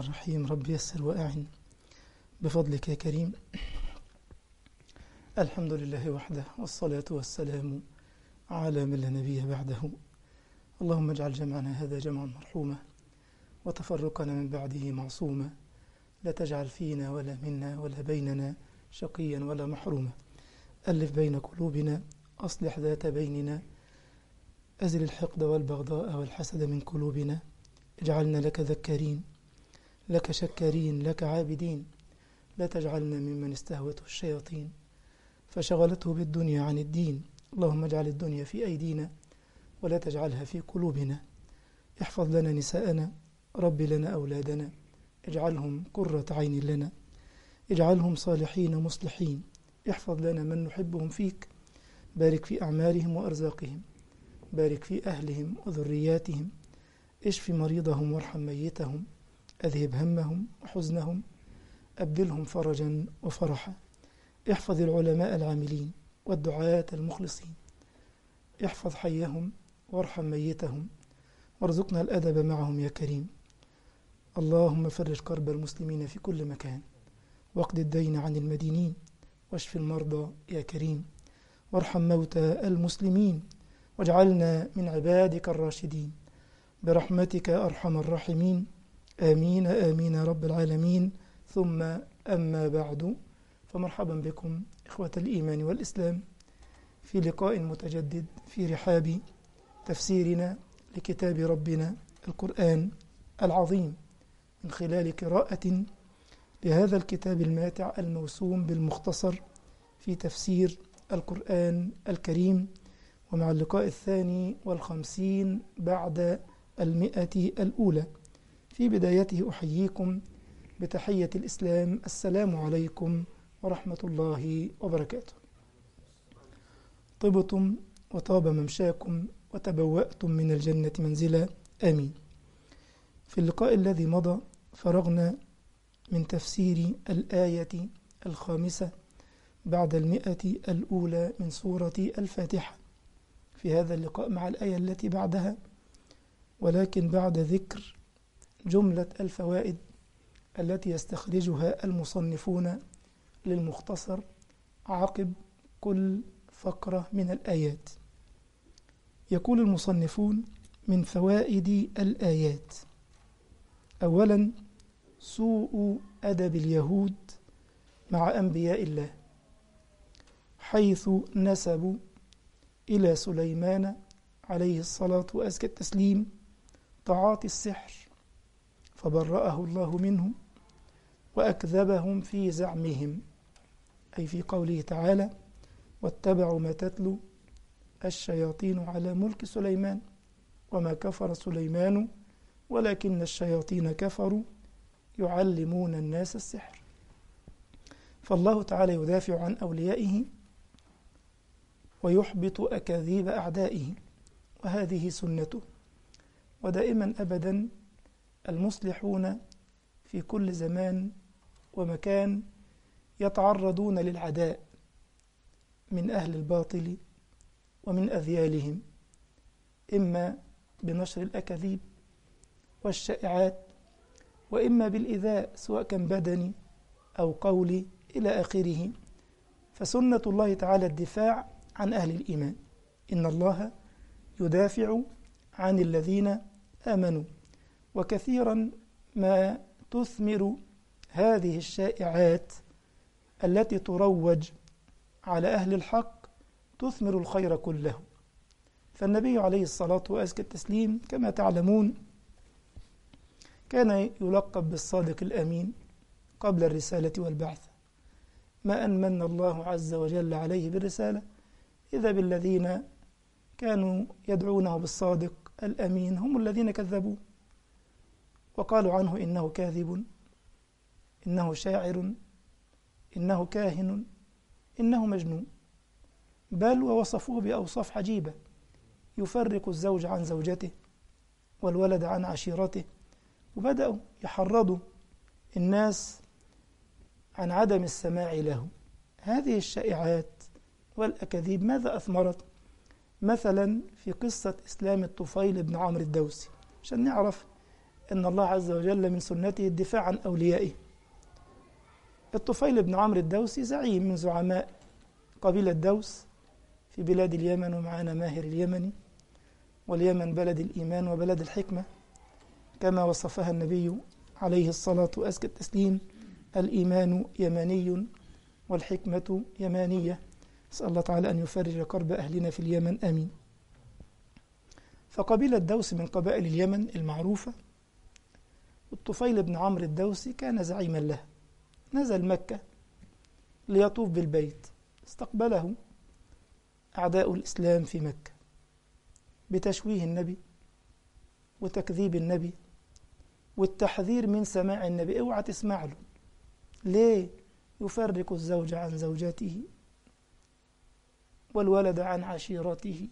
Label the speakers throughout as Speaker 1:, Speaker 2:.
Speaker 1: الرحيم. رب يسر وأعن بفضلك يا كريم. الحمد لله وحده، والصلاة والسلام على من لا نبي بعده. اللهم اجعل جمعنا هذا جمعا مرحوما، وتفرقنا من بعده معصوما. لا تجعل فينا ولا منا ولا بيننا شقيا ولا محروما. ألف بين قلوبنا، أصلح ذات بيننا، أزل الحقد والبغضاء والحسد من قلوبنا. اجعلنا لك ذكارين، لك شكارين، لك عابدين. لا تجعلنا ممن استهوته الشياطين فشغلته بالدنيا عن الدين. اللهم اجعل الدنيا في أيدينا ولا تجعلها في قلوبنا. احفظ لنا نساءنا، رب لنا أولادنا، اجعلهم قرة عين لنا، اجعلهم صالحين مصلحين. احفظ لنا من نحبهم فيك، بارك في أعمارهم وأرزاقهم، بارك في أهلهم وذرياتهم. اشف مريضهم وارحم ميتهم، أذهب همهم وحزنهم، أبدلهم فرجا وفرحا. احفظ العلماء العاملين والدعاة المخلصين، احفظ حيهم وارحم ميتهم، وارزقنا الأدب معهم يا كريم. اللهم فرج كرب المسلمين في كل مكان، واقض الدين عن المدينين، واشف المرضى يا كريم، وارحم موتى المسلمين، واجعلنا من عبادك الراشدين برحمتك أرحم الراحمين. آمين آمين يا رب العالمين. ثم أما بعد، فمرحبا بكم إخوة الإيمان والإسلام في لقاء متجدد في رحاب تفسيرنا لكتاب ربنا القرآن العظيم، من خلال قراءة لهذا الكتاب الماتع الموسوم بالمختصر في تفسير القرآن الكريم، ومع اللقاء 52 بعد 100 الأولى. في بدايته أحييكم بتحية الإسلام، السلام عليكم ورحمة الله وبركاته. طبتم وطاب ممشاكم وتبوأتم من الجنة منزلا، آمين. في اللقاء الذي مضى فرغنا من تفسير الآية 5 بعد 100 الأولى من سورة الفاتحة. في هذا اللقاء مع الآية التي بعدها، ولكن بعد ذكر جملة الفوائد التي يستخرجها المصنفون للمختصر عقب كل فقرة من الآيات. يقول المصنفون من فوائد الآيات: أولا، سوء أدب اليهود مع أنبياء الله، حيث نسبوا إلى سليمان عليه الصلاة وأزكى التسليم تعاطي السحر، فبرأه الله منهم وأكذبهم في زعمهم، أي في قوله تعالى: واتبعوا ما تتلو الشياطين على ملك سليمان وما كفر سليمان ولكن الشياطين كفروا يعلمون الناس السحر. فالله تعالى يدافع عن أوليائه ويحبط أكاذيب أعدائه، وهذه سنته. ودائما أبدا المصلحون في كل زمان ومكان يتعرضون للعداء من أهل الباطل ومن أذيالهم، إما بنشر الأكاذيب والشائعات، وإما بالإيذاء سواء كان بدني أو قولي إلى آخره. فسنة الله تعالى الدفاع عن أهل الإيمان. إن الله يدافع عن الذين آمنوا. وكثيرا ما تثمر هذه الشائعات التي تروج على أهل الحق تثمر الخير كله. فالنبي عليه الصلاة وأزكى التسليم كما تعلمون كان يلقب بالصادق الأمين قبل الرسالة والبعث. ما أن من الله عز وجل عليه بالرسالة إذا بالذين كانوا يدعونه بالصادق الأمين هم الذين كذبوا، وقالوا عنه إنه كاذب، إنه شاعر، إنه كاهن، إنه مجنون. بل ووصفوه بأوصاف عجيبة، يفرق الزوج عن زوجته والولد عن عشيرته، وبدأوا يحرضوا الناس عن عدم السماع له. هذه الشائعات والأكاذيب ماذا أثمرت؟ مثلا في قصة إسلام الطفيل بن عمرو الدوسي، عشان نعرف أن الله عز وجل من سنته الدفاع عن أوليائه. الطفيل بن عمرو الدوسي زعيم من زعماء قبيلة دوس في بلاد اليمن، ومعنا ماهر اليمني، واليمن بلد الإيمان وبلد الحكمة كما وصفها النبي عليه الصلاة وأزكى التسليم: الإيمان يماني والحكمة يمانية. أسأل الله تعالى أن يفرج كرب أهلنا في اليمن، آمين. فقبيلة دوس من قبائل اليمن المعروفة، الطفيل بن عمرو الدوسي كان زعيما له. نزل مكة ليطوف بالبيت، استقبله أعداء الإسلام في مكة بتشويه النبي وتكذيب النبي والتحذير من سماع النبي. اوعى تسمع له. ليه؟ يفرق الزوج عن زوجته والولد عن عشيرته،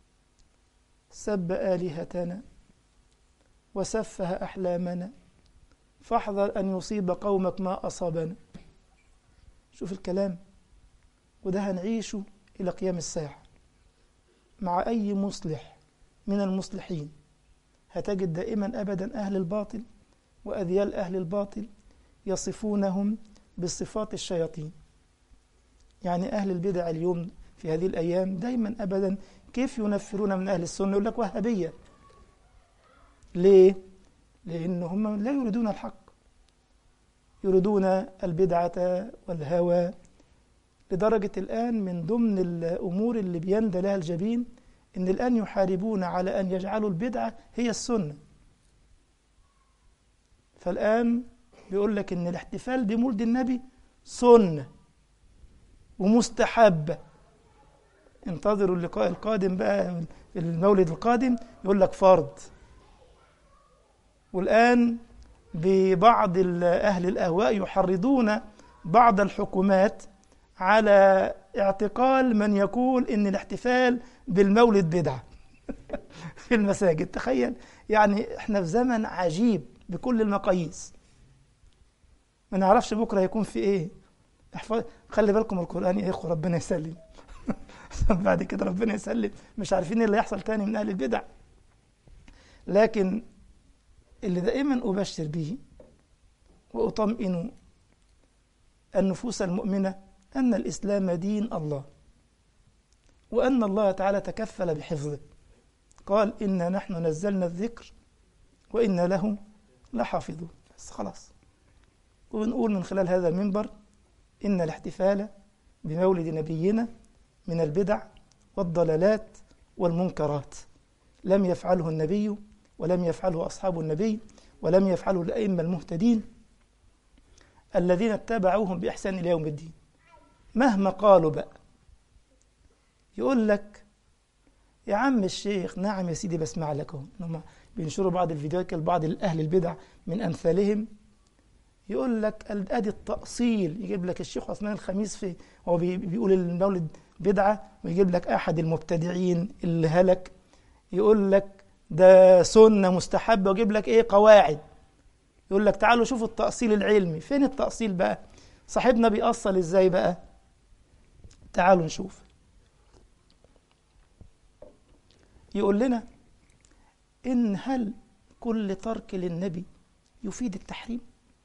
Speaker 1: سب آلهتنا وسفه أحلامنا، فاحذر أن يصيب قومك ما أصابنا. شوف الكلام، وده هنعيشه إلى قيام الساعة مع أي مصلح من المصلحين. هتجد دائما أبدا أهل الباطل وأذيال أهل الباطل يصفونهم بصفات الشياطين. يعني أهل البدع اليوم في هذه الأيام دائما أبدا كيف ينفرون من أهل السنة؟ يقول لك وهابية. ليه؟ لأنهم لا يريدون الحق، يريدون البدعة والهوى، لدرجة الآن من ضمن الأمور اللي بيندى لها الجبين إن الآن يحاربون على أن يجعلوا البدعة هي السنة. فالآن بيقول لك إن الاحتفال بمولد النبي سنة ومستحبة. انتظروا اللقاء القادم بقى، المولد القادم يقول لك فرض. والآن ببعض أهل الأهواء يحرضون بعض الحكومات على اعتقال من يقول إن الاحتفال بالمولد بدعة في المساجد. تخيل، يعني احنا في زمن عجيب بكل المقاييس، ما نعرفش بكرة يكون في ايه. خلي بالكم القرآن يا إخوة، ربنا يسلم بعد كده ربنا يسلم، مش عارفين ايه اللي يحصل تاني من أهل البدع. لكن اللي دائما أبشر به وأطمئن النفوس المؤمنة أن الإسلام دين الله، وأن الله تعالى تكفل بحفظه. قال: إنا نحن نزلنا الذكر وإنا له لحافظون. بس خلاص، ونقول من خلال هذا المنبر إن الاحتفال بمولد نبينا من البدع والضلالات والمنكرات، لم يفعله النبي ولم يفعله أصحاب النبي ولم يفعله الأئمة المهتدين الذين اتبعوهم بإحسان إلى يوم الدين. مهما قالوا بقى، يقول لك يا عم الشيخ، نعم يا سيدي بسمع لكم، هم بينشروا بعض الفيديوهات لبعض أهل البدع من أمثالهم، يقول لك أدي التأصيل. يجيب لك الشيخ عثمان الخميس في هو بيقول المولد بدعة، ويجيب لك أحد المبتدعين اللي هلك يقول لك ده سنة مستحبة، ويجيب لك إيه قواعد. يقول لك تعالوا شوفوا التأصيل العلمي. فين التأصيل بقى؟ صاحبنا بيأصل إزاي بقى؟ تعالوا نشوف. يقول لنا إن هل كل ترك للنبي يفيد التحريم؟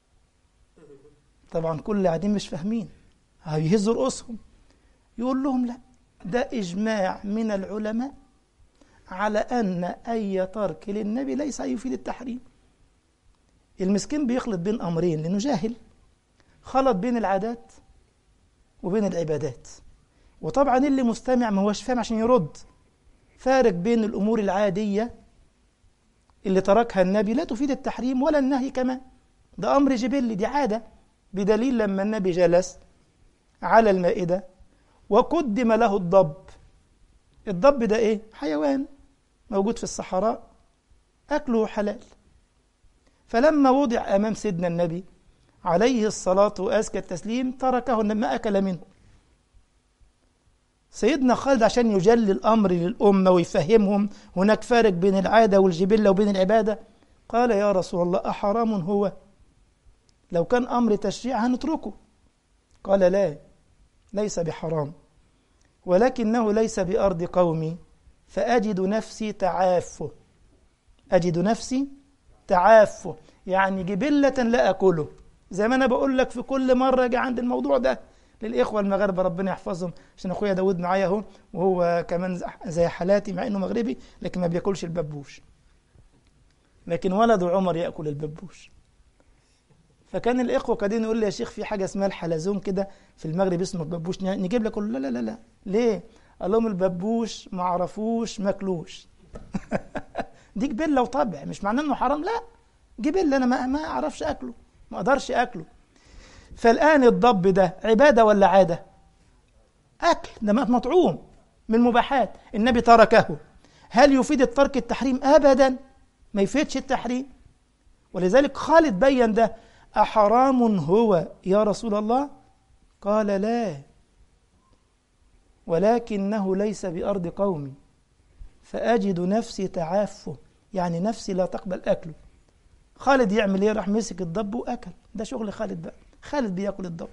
Speaker 1: طبعا كل قاعدين مش فاهمين، هيهزوا رؤوسهم. يقول لهم لا، ده إجماع من العلماء على أن أي ترك للنبي ليس يفيد التحريم. المسكين بيخلط بين أمرين لأنه جاهل، خلط بين العادات وبين العبادات. وطبعا اللي مستمع ما هوش فاهم عشان يرد، فارق بين الأمور العادية اللي تركها النبي لا تفيد التحريم ولا النهي كمان، ده أمر جبلي، دي عادة. بدليل لما النبي جلس على المائدة وقدم له الضب. الضب ده إيه؟ حيوان موجود في الصحراء، أكله حلال. فلما وضع أمام سيدنا النبي عليه الصلاة وأزكى التسليم تركه، ما أكل منه. سيدنا خالد عشان يجلي الأمر للأمة ويفهمهم هناك فارق بين العادة والجبلة وبين العبادة، قال: يا رسول الله أحرام هو؟ لو كان أمر تشريع هنتركه. قال: لا، ليس بحرام، ولكنه ليس بأرض قومي، فأجد نفسي تعافه. أجد نفسي تعافه، يعني جبلة لا أكله. زي ما أنا بقول لك في كل مرة أجي عند الموضوع ده للإخوة المغاربة ربنا يحفظهم، عشان أخويا داود معايا أهو، وهو كمان زي حالاتي مع إنه مغربي لكن ما بياكلش الببوش، لكن ولده عمر يأكل الببوش. فكان الإخوة قاعدين يقول لي يا شيخ في حاجة اسمها الحلزون كده في المغرب اسمه الببوش، نجيب لك؟ لا لا لا لا. ليه؟ قال لهم الببوش ما عرفوش ماكلوش. دي جبلة وطبع، مش معناه انه حرام، لا جبلة، انا ما اعرفش اكله، ما اقدرش اكله. فالآن الضب ده عبادة ولا عادة؟ اكل، ده مطعوم من المباحات، النبي تركه. هل يفيد الترك التحريم؟ ابدا، ما يفيدش التحريم. ولذلك خالد بين ده: أحرام هو يا رسول الله؟ قال لا، ولكنه ليس بأرض قومي فأجد نفسي تعافه، يعني نفسي لا تقبل أكله. خالد يعمل ايه؟ راح مسك الضب وأكل. ده شغل خالد بقى، خالد بيأكل الضب.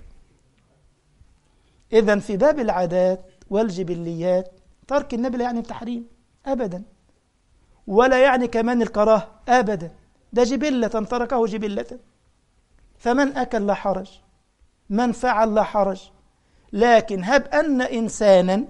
Speaker 1: إذن في باب العادات والجبليات ترك النبي لا يعني التحريم أبدا، ولا يعني كمان الكراهة أبدا، ده جبلة تركه جبلة. فمن أكل لا حرج، من فعل لا حرج. لكن هب أن إنسانا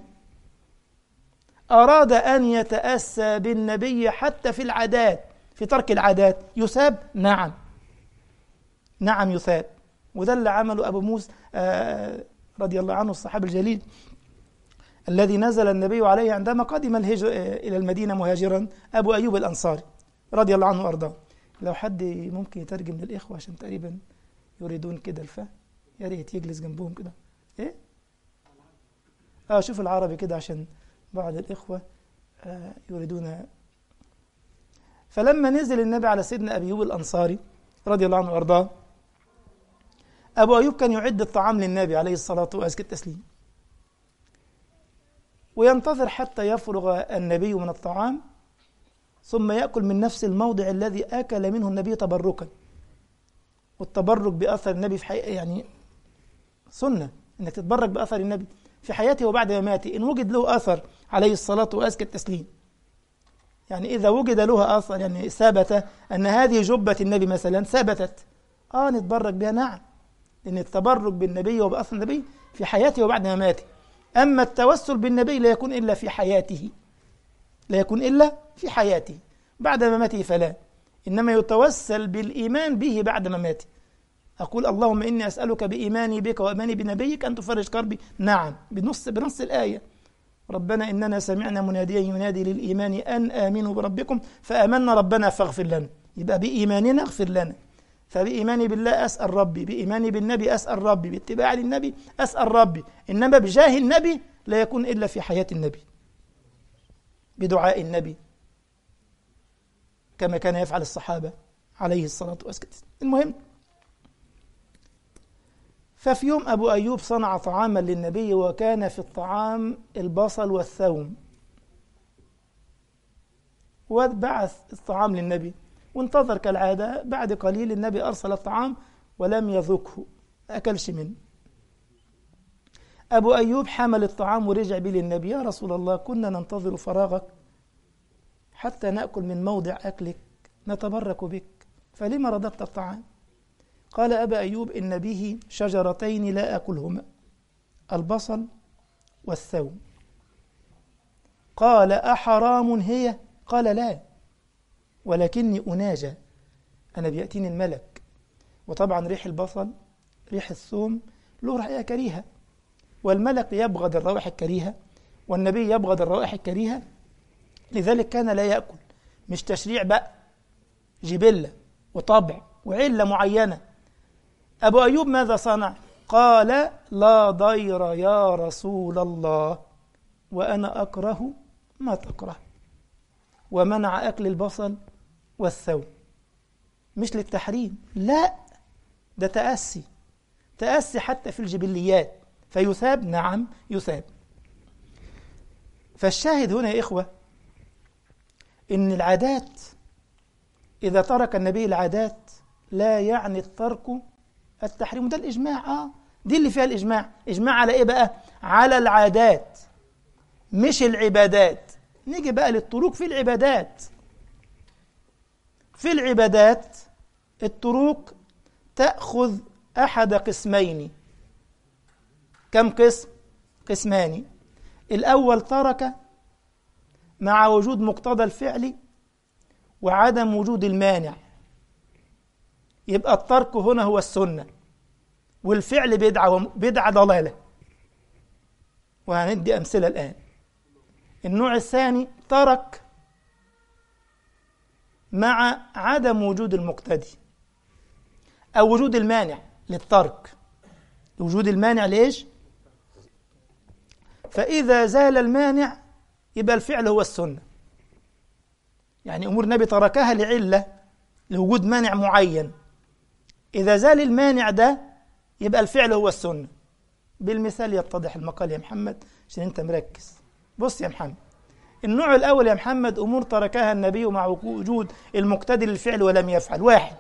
Speaker 1: أراد أن يتأسى بالنبي حتى في العادات، في ترك العادات، يثاب؟ نعم، نعم يثاب. وده اللي عمله أبو موسى رضي الله عنه، الصحابي الجليل الذي نزل النبي عليه عندما قدم إلى المدينة مهاجرا، أبو أيوب الأنصاري رضي الله عنه وأرضاه. لو حد ممكن يترجم للإخوة عشان تقريبا يريدون كده الفهم، يا ريت يجلس جنبهم كده. إيه؟ شوف العربي كده عشان بعض الإخوة يريدون. فلما نزل النبي على سيدنا أبي أيوب الأنصاري رضي الله عنه وأرضاه، أبو أيوب كان يعد الطعام للنبي عليه الصلاة وأزكى التسليم، وينتظر حتى يفرغ النبي من الطعام ثم يأكل من نفس الموضع الذي أكل منه النبي تبركا. والتبرك بأثر النبي في يعني سنة، إنك تتبرك بأثر النبي في حياته وبعد مماته إن وجد له أثر عليه الصلاة وأزكى التسليم. يعني إذا وجد له أثر، يعني ثبت أن هذه جبة النبي مثلا ثبتت، نتبرك بها، نعم، لأن التبرك بالنبي وبأثر النبي في حياته وبعد مماته. أما التوسل بالنبي لا يكون إلا في حياته، لا يكون إلا في حياته، بعد مماته فلا، إنما يتوسل بالإيمان به بعد مماته. أقول اللهم إني أسألك بإيماني بك وإيماني بنبيك أن تفرج كربي، نعم، بنص الآية: ربنا إننا سمعنا مناديا ينادي للإيمان أن آمنوا بربكم فآمنا ربنا فاغفر لنا. يبقى بإيماننا اغفر لنا. فبإيماني بالله أسأل ربي، بإيماني بالنبي أسأل ربي، باتباع للنبي أسأل ربي، إنما بجاه النبي لا يكون إلا في حياة النبي، بدعاء النبي، كما كان يفعل الصحابة عليه الصلاة والسلام. المهم، ففي يوم أبو أيوب صنع طعاما للنبي، وكان في الطعام البصل والثوم، وبعث الطعام للنبي وانتظر كالعادة. بعد قليل النبي أرسل الطعام ولم يذقه، أكلش منه. أبو أيوب حمل الطعام ورجع به للنبي: يا رسول الله، كنا ننتظر فراغك حتى نأكل من موضع أكلك نتبرك بك، فلما رددت الطعام؟ قال أبا أيوب: إن به شجرتين لا أكلهما، البصل والثوم. قال: أحرام هي؟ قال: لا، ولكني أناجى، أنا بيأتيني الملك. وطبعا ريح البصل ريح الثوم له رائحة كريهة، والملك يبغض الروائح الكريهة، والنبي يبغض الروائح الكريهة، لذلك كان لا يأكل. مش تشريع بقى، جبلة وطبع وعلة معينة. أبو أيوب ماذا صنع؟ قال: لا ضير يا رسول الله، وأنا أكره ما تكره، ومنع أكل البصل والثوم. مش للتحريم، لا، ده تأسي حتى في الجبليات، فيثاب، نعم يثاب. فالشاهد هنا يا إخوة إن العادات، إذا ترك النبي العادات لا يعني الترك التحريم. ده الإجماع، دي اللي فيها الإجماع. إجماع على إيه بقى؟ على العادات مش العبادات. نيجي بقى للطرق في العبادات. في العبادات التروك تأخذ أحد قسمين. كم قسم؟ قسمان. الأول ترك مع وجود مقتضى الفعل وعدم وجود المانع، يبقى الترك هنا هو السنة والفعل بدعة ضلالة، وهندي أمثلة الآن. النوع الثاني ترك مع عدم وجود المقتدي أو وجود المانع للترك. وجود المانع ليش؟ فإذا زال المانع يبقى الفعل هو السنة. يعني أمور النبي تركها لعلة، لوجود مانع معين، إذا زال المانع ده يبقى الفعل هو السنة. بالمثال يتضح المقال يا محمد عشان أنت مركز. بص يا محمد، النوع الأول يا محمد أمور تركها النبي مع وجود المقتدي للفعل ولم يفعل. واحد،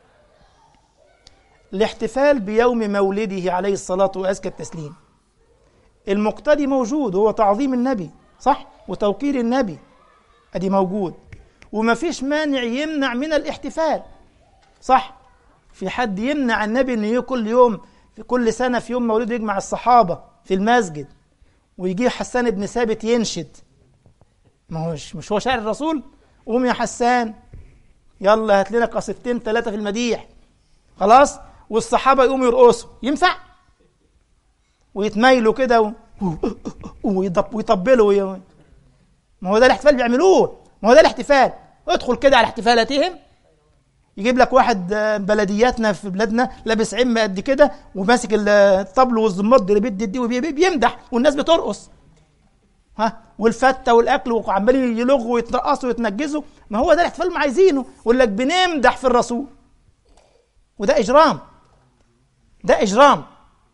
Speaker 1: الاحتفال بيوم مولده عليه الصلاة وأزكى التسليم. المقتدي موجود، هو تعظيم النبي صح وتوقير النبي، أدي موجود، وما فيش مانع يمنع من الاحتفال صح. في حد يمنع النبي أنه كل يوم في كل سنة في يوم مولده يجمع الصحابة في المسجد ويجي حسان بن ثابت ينشد؟ ما مش هو شاعر الرسول؟ قوم يا حسان يلا هات لنا قصيدتين ثلاثة في المديح، خلاص، والصحابة يقوموا يرقصوا، ينفع؟ ويتميلوا كده ويطبلوا. ما هو ده الاحتفال بيعملوه، ما هو ده الاحتفال. ادخل كده على احتفالاتهم، يجيب لك واحد بلدياتنا في بلادنا لابس عمة قد كده وماسك الطبل والزمط اللي بيمدح والناس بترقص، والفتة والأكل وعمالين يلغوا ويترقصوا ويتنجزوا. ما هو ده الاحتفال اللي عايزينه، يقول لك بنمدح في الرسول، وده إجرام، ده إجرام.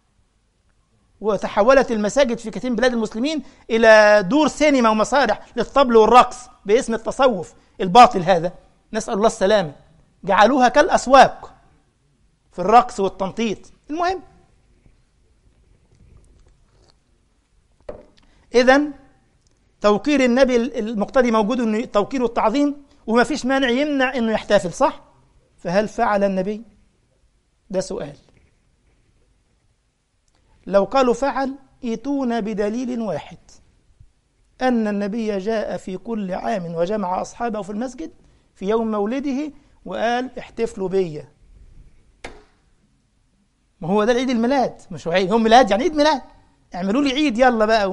Speaker 1: وتحولت المساجد في كثير من بلاد المسلمين إلى دور سينما ومسارح للطبل والرقص باسم التصوف الباطل هذا، نسأل الله السلامة. جعلوها كالأسواق في الرقص والتنطيط. المهم، إذن توقير النبي المقتدي موجود، إنه توقير والتعظيم، وما فيش مانع يمنع إنه يحتفل صح. فهل فعل النبي؟ ده سؤال. لو قالوا فعل ائتونا بدليل واحد، أن النبي جاء في كل عام وجمع أصحابه في المسجد في يوم مولده وقال احتفلوا بيا. ما هو ده العيد الميلاد، مش هو عيد، هو ميلاد يعني عيد ميلاد، اعملوا لي عيد يلا بقى.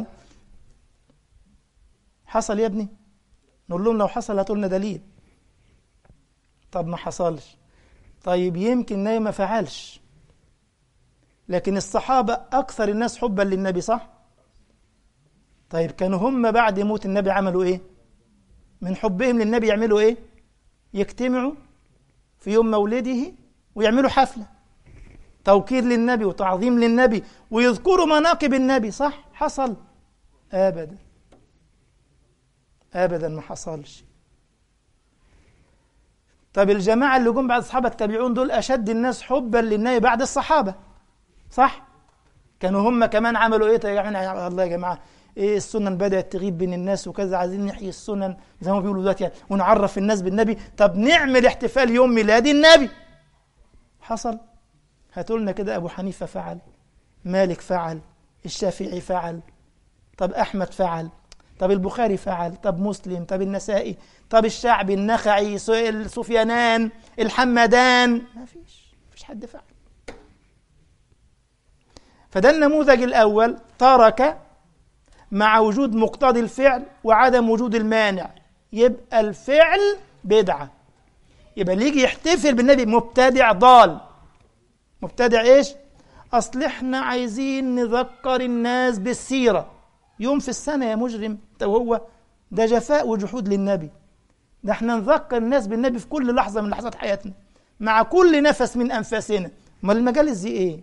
Speaker 1: حصل يا ابني؟ نقول لهم لو حصل هاتوا لنا دليل. طب ما حصلش، طيب يمكن ناي ما فعلش، لكن الصحابة أكثر الناس حبا للنبي صح؟ طيب كانوا هم بعد موت النبي عملوا إيه؟ من حبهم للنبي يعملوا إيه؟ يجتمعوا في يوم مولده ويعملوا حفلة توقير للنبي وتعظيم للنبي ويذكروا مناقب النبي صح؟ حصل؟ أبدا أبدا ما حصلش. طب الجماعة اللي جم بعد الصحابة التابعون دول أشد الناس حبا للنبي بعد الصحابة صح؟ كانوا هم كمان عملوا إيه؟ يا الله يا جماعة إيه السنن بدأت تغيب بين الناس وكذا، عايزين نحيي السنن زي ما بيقولوا دلوقتي يعني ونعرف الناس بالنبي. طب نعمل احتفال يوم ميلاد النبي. حصل؟ هاتوا لنا كده أبو حنيفة فعل، مالك فعل، الشافعي فعل، طب أحمد فعل، طب البخاري فعل، طب مسلم، طب النسائي، طب الشعبي، النخعي، السفيانان، الحمدان، ما فيش حد فعل. فده النموذج الأول، ترك مع وجود مقتضي الفعل وعدم وجود المانع، يبقى الفعل بدعة. يبقى اللي يجي يحتفل بالنبي مبتدع ضال. مبتدع ايش؟ اصل احنا عايزين نذكر الناس بالسيرة يوم في السنة يا مجرم. طب هو ده جفاء وجحود للنبي؟ ده احنا نذكر الناس بالنبي في كل لحظة من لحظات حياتنا مع كل نفس من أنفاسنا. ما المجالس دي ايه؟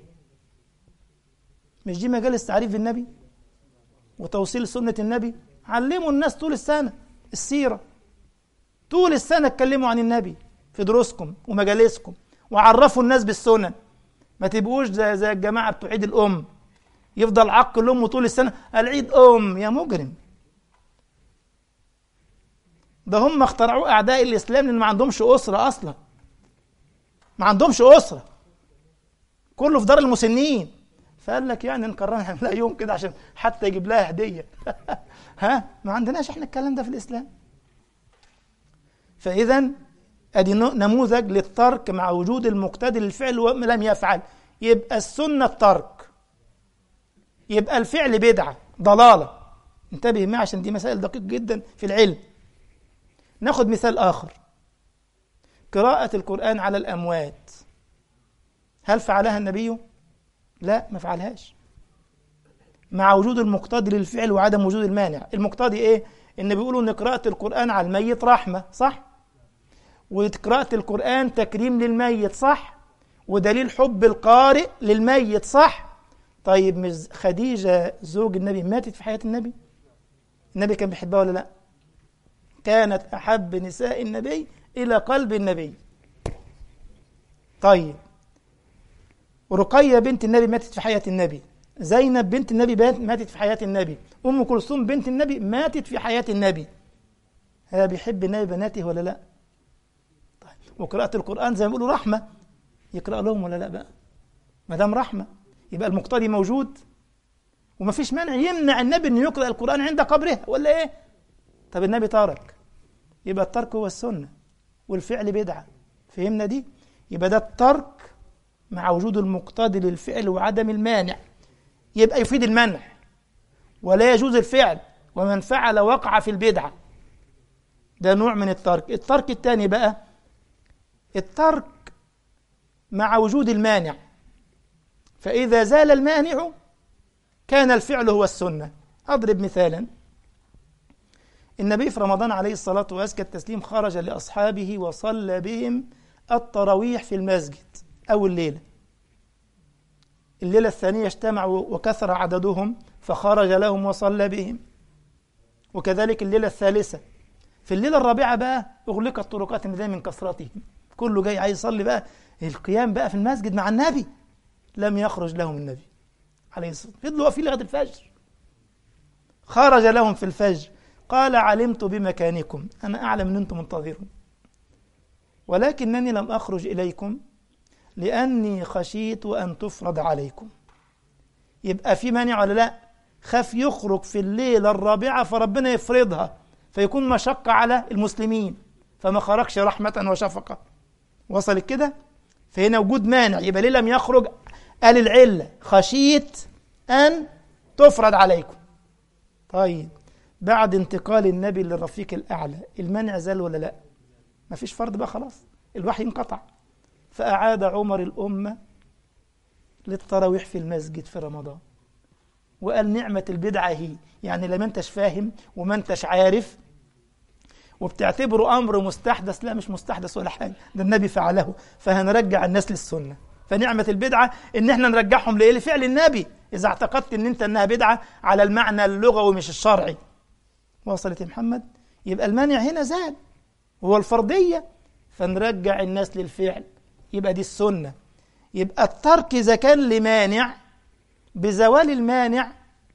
Speaker 1: مش دي مجالس تعريف بالنبي وتوصيل سنة النبي؟ علموا الناس طول السنة السيرة، طول السنة اتكلموا عن النبي في دروسكم ومجالسكم وعرفوا الناس بالسنن. ما تبقوش زي الجماعة بتوع عيد الأم، يفضل عقل أمه طول السنة العيد أم. يا مجرم، ده هم اخترعوه أعداء الإسلام لأن ما عندهمش أسرة أصلا، ما عندهمش أسرة، كله في دار المسنين. فقال لك يعني نكررها نعملها يوم كده عشان حتى يجيب لها هدية. ها، ما عندناش احنا الكلام ده في الإسلام. فإذا أدي نموذج للترك مع وجود المقتضي للفعل ولم يفعل، يبقى السنة الترك، يبقى الفعل بدعة ضلالة. انتبه معي عشان دي مسائل دقيقة جدا في العلم. ناخد مثال آخر، قراءة القرآن على الأموات، هل فعلها النبي؟ لا، ما فعلهاش، مع وجود المقتضي للفعل وعدم وجود المانع. المقتضي ايه؟ ان بيقولوا ان قراءة القرآن على الميت رحمة، صح؟ وقراءة القرآن تكريم للميت، صح؟ ودليل حب القارئ للميت، صح؟ طيب مش خديجة زوج النبي ماتت في حياة النبي؟ النبي كان بيحبها ولا لا؟ كانت أحب نساء النبي إلى قلب النبي. طيب رقية بنت النبي ماتت في حياة النبي، زينب بنت النبي ماتت في حياة النبي، أم كلثوم بنت النبي ماتت في حياة النبي. هذا بيحب النبي بناته ولا لا؟ طيب وقراءة القرآن زي ما بيقولوا رحمة، يقرأ لهم ولا لا بقى؟ ما دام رحمة يبقى المقتضي موجود، وما فيش مانع يمنع النبي أن يقرأ القرآن عند قبره ولا إيه؟ طب النبي ترك، يبقى الترك هو السنة والفعل بدعة. فهمنا دي؟ يبقى ده الترك مع وجود المقتضي للفعل وعدم المانع، يبقى يفيد المنع ولا يجوز الفعل، ومن فعل وقع في البدعة. ده نوع من الترك. الترك الثاني بقى الترك مع وجود المانع، فإذا زال المانع كان الفعل هو السنة. أضرب مثالا، النبي في رمضان عليه الصلاة وأزكى التسليم خرج لأصحابه وصلى بهم التراويح في المسجد أو الليلة الثانية اجتمعوا وكثر عددهم فخرج لهم وصلى بهم، وكذلك الليلة الثالثة. في الليلة الرابعة بقى أغلقت طرقات المدينة من كثرتهم، كله جاي عايز يصلي بقى القيام بقى في المسجد مع النبي، لم يخرج لهم النبي عليه الصلاة والسلام، فضلوا واقفين لغاية الفجر. خرج لهم في الفجر قال علمت بمكانكم، أنا أعلم أن أنتم منتظرون، ولكنني لم أخرج إليكم لأني خشيت أن تفرض عليكم. يبقى في مانع ولا لا؟ خاف يخرج في الليلة الرابعة فربنا يفرضها فيكون مشقة على المسلمين، فما خرجش رحمة وشفقة. وصلت كده؟ فهنا وجود مانع، يبقى ليه لم يخرج؟ قال العلة خشيت أن تفرض عليكم. طيب بعد انتقال النبي للرفيق الأعلى المانع زال ولا لا؟ ما فيش فرض بقى، خلاص الوحي انقطع. فأعاد عمر الأمة للتراويح في المسجد في رمضان، وقال نعمة البدعة هي، يعني لما انتش فاهم وما انتش عارف وبتعتبره أمر مستحدث، لا مش مستحدث ولا حاجة، ده النبي فعله، فهنرجع الناس للسنة. فنعمة البدعة ان احنا نرجعهم لإيه؟ لفعل النبي، إذا اعتقدت ان انت انها بدعة على المعنى اللغوي مش الشرعي. وصلت يا محمد؟ يبقى المانع هنا زاد هو الفرضية، فنرجع الناس للفعل، يبقى دي السنة. يبقى الترك إذا كان لمانع، بزوال المانع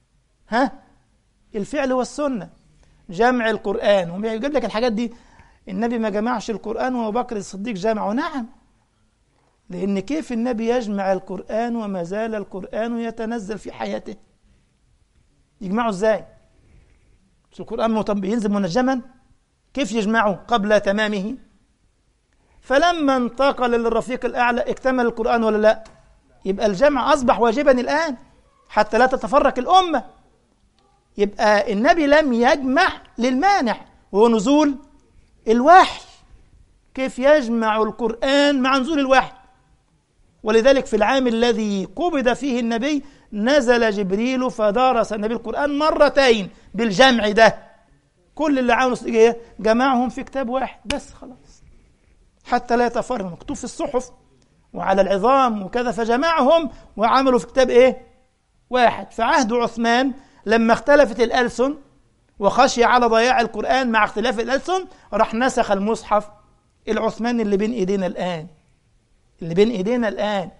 Speaker 1: الفعل والسنة. جمع القرآن، ويجيب لك الحاجات دي، النبي ما جمعش القرآن وأبو بكر الصديق جمعه، نعم، لأن كيف النبي يجمع القرآن وما زال القرآن يتنزل في حياته؟ يجمعه ازاي؟ مش القرآن ينزل منجما؟ كيف يجمعه قبل تمامه؟ فلما انتقل للرفيق الأعلى اكتمل القرآن ولا لا؟ يبقى الجمع أصبح واجبا الآن حتى لا تتفرق الأمة. يبقى النبي لم يجمع للمانع وهو نزول الوحي. كيف يجمع القرآن مع نزول الوحي؟ ولذلك في العام الذي قبض فيه النبي نزل جبريل فدارس النبي القرآن مرتين بالجمع ده، كل اللي عاوز جمعهم في كتاب واحد بس، خلاص حتى لا يتفرق، مكتوب في الصحف وعلى العظام وكذا، فجمعهم وعملوا في كتاب واحد. في عهد عثمان لما اختلفت الألسن وخشي على ضياع القرآن مع اختلاف الألسن، راح نسخ المصحف العثماني اللي بين ايدينا الآن،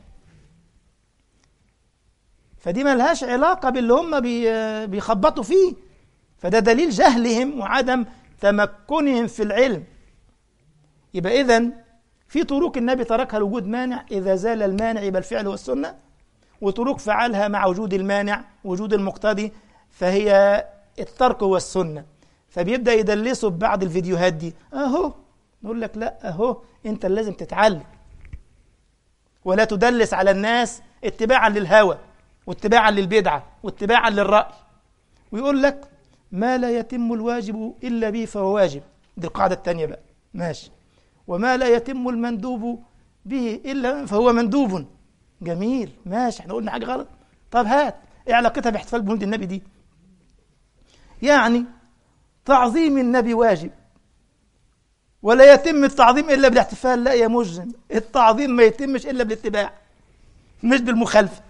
Speaker 1: فدي ما لهاش علاقة باللي هم بيخبطوا فيه. فده دليل جهلهم وعدم تمكنهم في العلم. يبقى إذن في طرق النبي تركها لوجود مانع، إذا زال المانع يبقى الفعل والسنة، وطرق فعلها مع وجود المانع وجود المقتضي فهي الترك والسنة. فبيبدأ يدلسوا ببعض الفيديوهات دي، أهو نقول لك لا، أهو أنت لازم تتعلم، ولا تدلس على الناس اتباعا للهوى واتباعا للبدعة واتباعا للرأي. ويقول لك ما لا يتم الواجب إلا به فهو واجب، دي القاعدة الثانية بقى، ماشي. وما لا يتم المندوب به إلا فهو مندوب، جميل، ماشي، احنا قلنا حاجة غلط. طب هات ايه علاقتها باحتفال بمولد النبي دي؟ يعني تعظيم النبي واجب ولا يتم التعظيم إلا بالاحتفال؟ لا يا مجرم، التعظيم ما يتمش إلا بالاتباع مش بالمخالفة.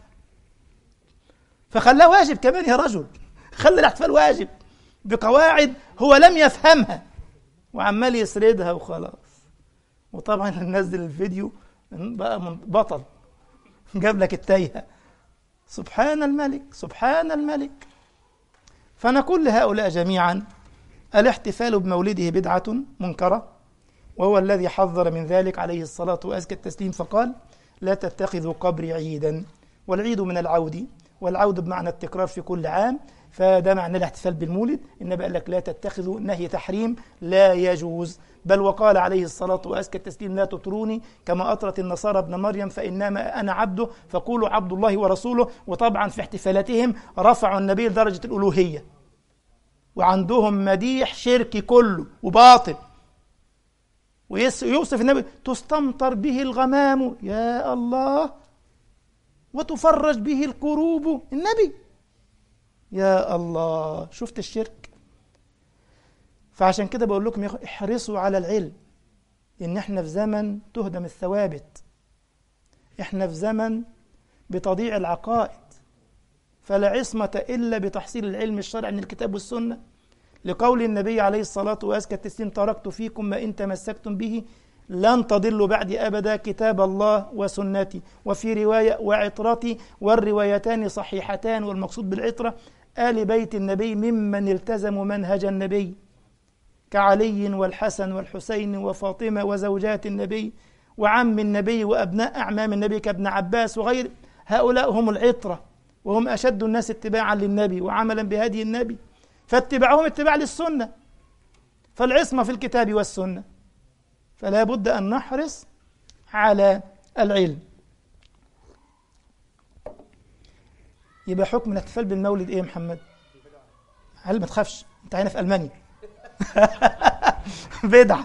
Speaker 1: فخلاه واجب كمان يا رجل، خلى الاحتفال واجب بقواعد هو لم يفهمها وعمال يسردها وخلاص. وطبعا ننزل الفيديو بقى بطل، جاب لك التايهة. سبحان الملك سبحان الملك. فنقول لهؤلاء جميعا الاحتفال بمولده بدعة منكرة، وهو الذي حذر من ذلك عليه الصلاة وأزكى التسليم، فقال لا تتخذوا قبري عيدا، والعيد من العود، والعود بمعنى التكرار في كل عام، فده معنى الاحتفال بالمولد. النبي قال لك لا تتخذوا، نهي تحريم، لا يجوز. بل وقال عليه الصلاة وأزكى التسليم لا تطروني كما أطرت النصارى ابن مريم فإنما أنا عبده فقولوا عبد الله ورسوله. وطبعا في احتفالاتهم رفعوا النبي لدرجة الألوهية، وعندهم مديح شركي كله وباطل، ويوصف النبي تستمطر به الغمام يا الله وتفرج به الكروب، النبي يا الله، شفت الشرك. فعشان كده بقول لكم يا أخوة احرصوا على العلم، إن احنا في زمن تهدم الثوابت، احنا في زمن بتضيع العقائد، فلا عصمة إلا بتحصيل العلم الشرعي من الكتاب والسنة، لقول النبي عليه الصلاة وأزكى التسليم تركت فيكم ما إن تمسكتم به لن تضلوا بعدي أبدا، كتاب الله وسنتي. وفي رواية وعطرتي، والروايتان صحيحتان، والمقصود بالعطرة آل بيت النبي ممن التزموا منهج النبي، كعلي والحسن والحسين وفاطمة وزوجات النبي وعم النبي وأبناء أعمام النبي كابن عباس وغير هؤلاء هم العطرة، وهم أشد الناس اتباعا للنبي وعملا بهدي النبي، فاتباعهم اتباع للسنة، فالعصمة في الكتاب والسنة. فلا بد أن نحرص على العلم. يبقى حكم الاحتفال بالمولد إيه يا محمد؟ هل ما تخافش، أنت هنا في ألمانيا. بدعة.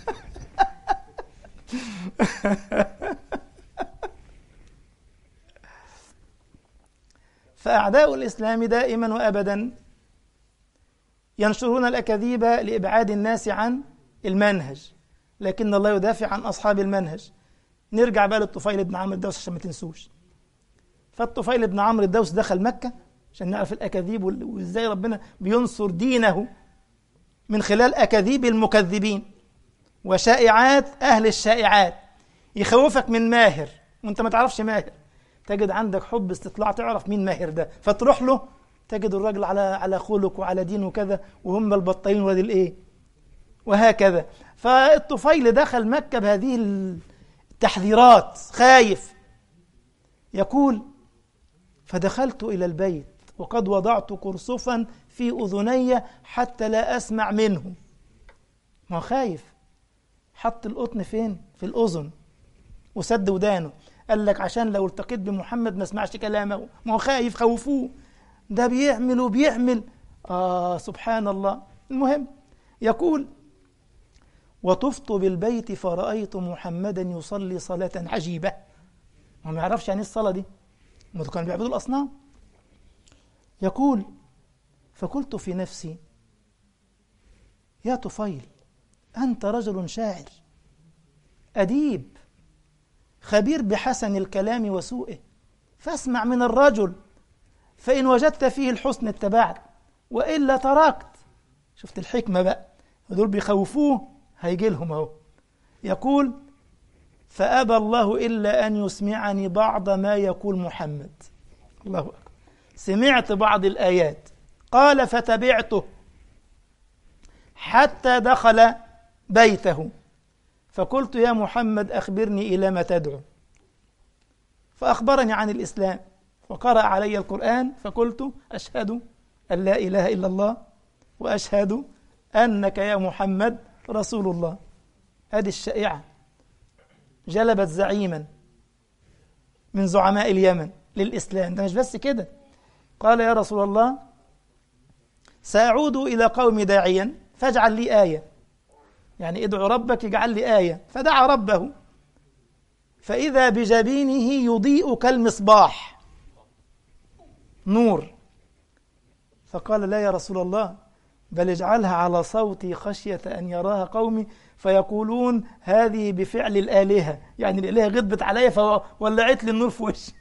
Speaker 1: فأعداء الإسلام دائما وأبدا ينشرون الأكاذيب لإبعاد الناس عن المنهج، لكن الله يدافع عن أصحاب المنهج. نرجع بقى للطفيل بن عمرو الدوس عشان ما تنسوش. فالطفيل بن عمرو الدوس دخل مكة عشان نعرف الأكاذيب وإزاي ربنا بينصر دينه من خلال أكاذيب المكذبين وشائعات أهل الشائعات. يخوفك من ماهر وانت ما تعرفش ماهر، تجد عندك حب استطلاع تعرف مين ماهر ده، فتروح له تجد الراجل على خلق وعلى دين وكذا، وهم البطين ودي الايه وهكذا. فالطفيل دخل مكة بهذه التحذيرات، خايف. يقول فدخلت إلى البيت وقد وضعت قرصفا في أذني حتى لا أسمع منه. ما هو خايف، حط القطن فين؟ في الأذن وسد ودانه. قال لك عشان لو التقيت بمحمد ما اسمعش كلامه، ما هو خايف، خوفوه، ده بيعمل وبيعمل. سبحان الله. المهم يقول وطفت بالبيت فرأيت محمدا يصلي صلاة عجيبة. ما يعرفش يعني الصلاة دي، ما كانوا بيعبدوا الأصنام. يقول فقلت في نفسي يا طفيل أنت رجل شاعر أديب خبير بحسن الكلام وسوءه، فاسمع من الرجل، فإن وجدت فيه الحسن اتبعت وإلا تركت. شفت الحكمة بقى، دول بيخوفوه هيجي لهم اهو. يقول فأبى الله إلا أن يسمعني بعض ما يقول محمد. الله أكبر. سمعت بعض الآيات، قال فتبعته حتى دخل بيته، فقلت يا محمد أخبرني إلى ما تدعو، فأخبرني عن الإسلام وقرأ علي القرآن، فقلت أشهد أن لا إله إلا الله وأشهد أنك يا محمد رسول الله. هذه الشائعة جلبت زعيما من زعماء اليمن للإسلام. ده مش بس كده، قال يا رسول الله سأعود إلى قومي داعيا فاجعل لي آية، يعني ادعو ربك يجعل لي آية. فدعا ربه فإذا بجبينه يضيء كالمصباح، نور. فقال لا يا رسول الله بل اجعلها على صوتي خشية أن يراها قومي فيقولون هذه بفعل الآلهة، يعني الآلهة غضبت علي فولعت لي النور في وشي.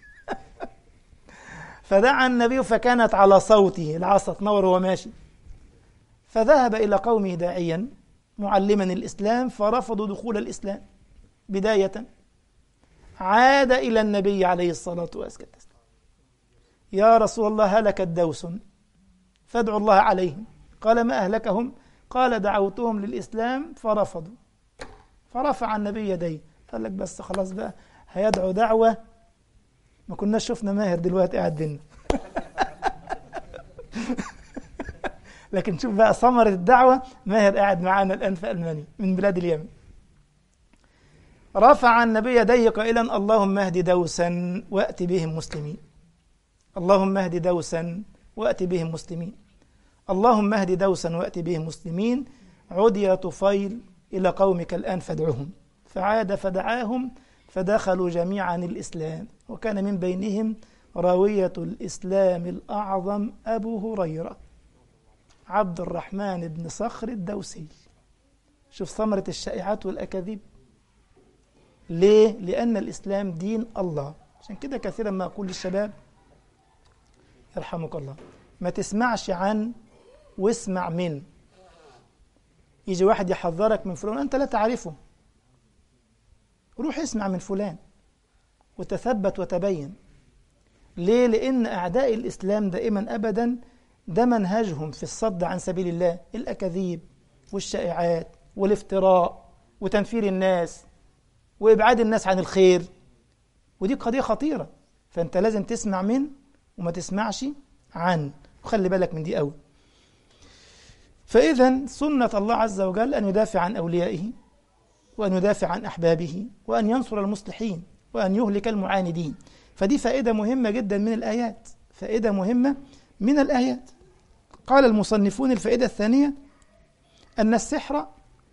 Speaker 1: فدعا النبي فكانت على صوته العصا تنور وهو ماشي. فذهب إلى قومه داعيا معلما الإسلام فرفضوا دخول الإسلام بداية. عاد إلى النبي عليه الصلاة والسلام يا رسول الله هلكت دوس فادعوا الله عليهم. قال ما أهلكهم؟ قال دعوتهم للإسلام فرفضوا. فرفع النبي يديه، قال لك بس خلاص بقى هيدعو دعوة ما كناش شفنا ماهر دلوقتي قاعد بينا. لكن شوف بقى ثمرة الدعوة، ماهر قاعد معانا الآن في ألمانيا من بلاد اليمن. رفع النبي يديه قائلا اللهم اهد دوسا وأت بهم مسلمين، اللهم اهد دوسا وأت بهم مسلمين، اللهم اهد دوسا وأت بهم مسلمين. عد يا طفيل إلى قومك الآن فادعهم. فعاد فدعاهم فدخلوا جميعا الإسلام، وكان من بينهم راوية الإسلام الأعظم أبو هريرة عبد الرحمن بن صخر الدوسي. شوف ثمرة الشائعات والأكاذيب. ليه؟ لأن الإسلام دين الله. عشان كده كثيرا ما أقول للشباب يرحمك الله ما تسمعش عن واسمع من. يجي واحد يحذرك من فلان أنت لا تعرفه، روح اسمع من فلان وتثبت وتبين. ليه؟ لأن أعداء الإسلام دائما أبدا ده منهجهم في الصد عن سبيل الله، الأكاذيب والشائعات والافتراء وتنفير الناس وإبعاد الناس عن الخير، ودي قضية خطيرة. فأنت لازم تسمع من وما تسمعش عن، وخلي بالك من دي أول. فإذا سنة الله عز وجل أن يدافع عن أوليائه وأن يدافع عن أحبابه وأن ينصر المصلحين وأن يهلك المعاندين. فدي فائدة مهمة جدا من الآيات، فائدة مهمة من الآيات. قال المصنفون الفائدة الثانية أن السحر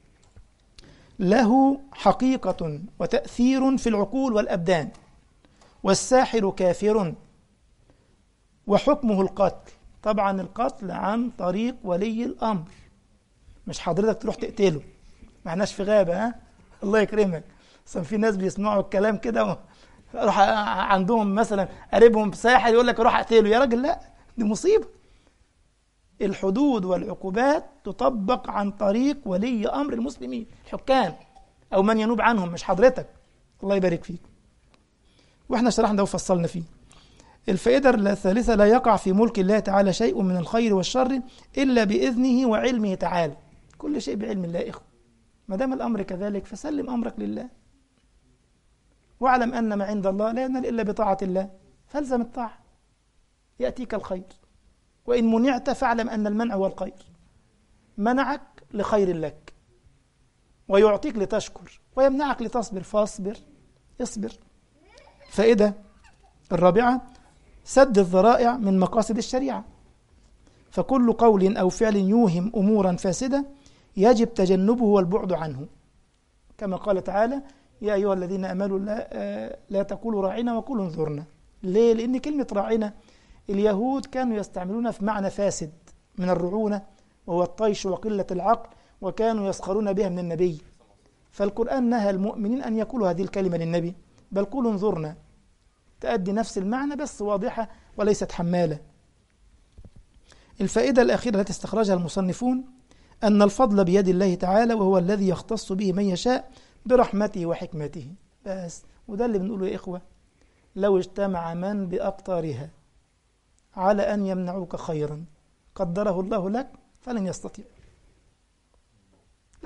Speaker 1: له حقيقة وتأثير في العقول والأبدان، والساحر كافر وحكمه القتل. طبعا القتل عن طريق ولي الأمر، مش حضرتك تروح تقتله، معناش في غابة. ها الله يكرمك. اصلا في ناس بيسمعوا الكلام كده روح عندهم مثلا قريبهم ساحر يقول لك روح اقتله، يا راجل لا، دي مصيبة. الحدود والعقوبات تطبق عن طريق ولي أمر المسلمين، الحكام أو من ينوب عنهم، مش حضرتك. الله يبارك فيك. واحنا شرحنا ده وفصلنا فيه. الفائدة الثالثة لا يقع في ملك الله تعالى شيء من الخير والشر إلا بإذنه وعلمه تعالى. كل شيء بعلم الله إخوة. ما دام الأمر كذلك فسلم أمرك لله، واعلم أن ما عند الله لا ينال إلا بطاعة الله، فالزم الطاعة يأتيك الخير. وإن منعت فاعلم أن المنع هو الخير، منعك لخير لك ويعطيك لتشكر ويمنعك لتصبر، فاصبر اصبر. فائدة الرابعة سد الذرائع من مقاصد الشريعة. فكل قول أو فعل يوهم أمورا فاسدة يجب تجنبه والبعد عنه، كما قال تعالى يا أيها الذين آمنوا لا تقولوا راعنا وقولوا انظرنا. ليه؟ لأن كلمة راعنا اليهود كانوا يستعملونها في معنى فاسد من الرعونة وهو الطيش وقلة العقل، وكانوا يسخرون بها من النبي. فالقرآن نهى المؤمنين أن يقولوا هذه الكلمة للنبي، بل قولوا انظرنا، تؤدي نفس المعنى بس واضحة وليست حمالة. الفائدة الأخيرة التي استخرجها المصنفون أن الفضل بيد الله تعالى، وهو الذي يختص به من يشاء برحمته وحكمته. بس وده اللي بنقوله يا إخوة، لو اجتمع من بأقطارها على أن يمنعوك خيرا قدره الله لك فلن يستطيع.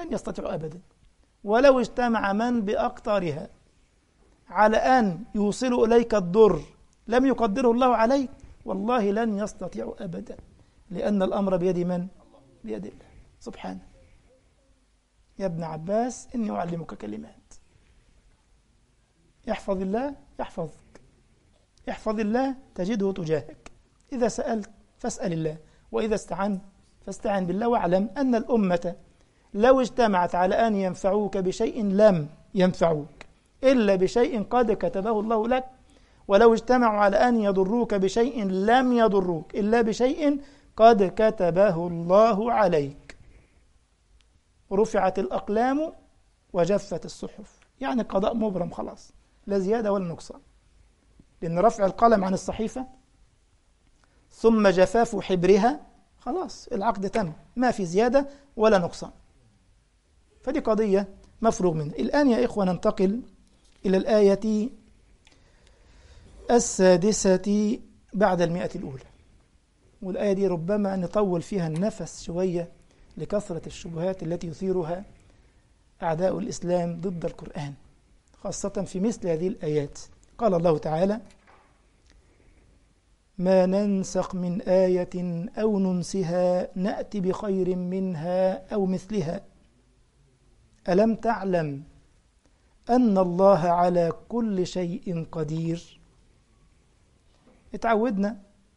Speaker 1: لن يستطيعوا أبدا. ولو اجتمع من بأقطارها على أن يوصلوا إليك الضر لم يقدره الله عليك، والله لن يستطيعوا أبدا، لأن الأمر بيد من؟ بيد الله سبحانه. يا ابن عباس إني أعلمك كلمات، احفظ الله يحفظك، احفظ الله تجده تجاهك، إذا سألت فاسأل الله، وإذا استعنت فاستعن بالله، واعلم أن الأمة لو اجتمعت على أن ينفعوك بشيء لم ينفعوك إلا بشيء قد كتبه الله لك، ولو اجتمعوا على أن يضروك بشيء لم يضروك إلا بشيء قد كتبه الله عليك. رفعت الأقلام وجفت الصحف، يعني قضاء مبرم خلاص، لا زيادة ولا نقصان، لأن رفع القلم عن الصحيفة ثم جفاف حبرها خلاص العقد تم، ما في زيادة ولا نقصان، فدي قضية مفروغ منها. الآن يا إخوة ننتقل إلى الآية 6 بعد 100 الأولى، والآية دي ربما نطول فيها النفس شوية لكثرة الشبهات التي يثيرها أعداء الإسلام ضد القرآن، خاصة في مثل هذه الآيات. قال الله تعالى: ما ننسخ من آية أو ننسها نأتي بخير منها أو مثلها ألم تعلم أن الله على كل شيء قدير. اتعودنا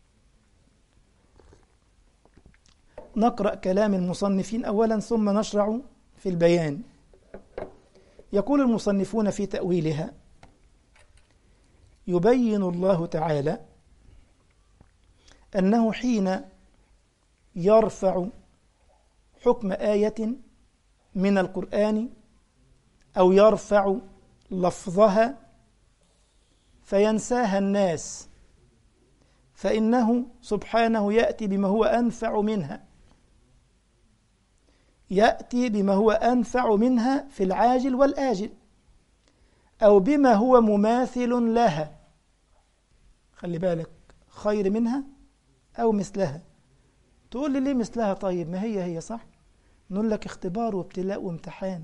Speaker 1: نقرأ كلام المصنفين أولا ثم نشرع في البيان. يقول المصنفون في تأويلها: يبين الله تعالى أنه حين يرفع حكم آية من القرآن أو يرفع لفظها فينساها الناس، فإنه سبحانه يأتي بما هو أنفع منها، يأتي بما هو أنفع منها في العاجل والآجل، أو بما هو مماثل لها. خلي بالك، خير منها أو مثلها. تقول لي ليه مثلها؟ طيب ما هي صح. نقول لك اختبار وابتلاء وامتحان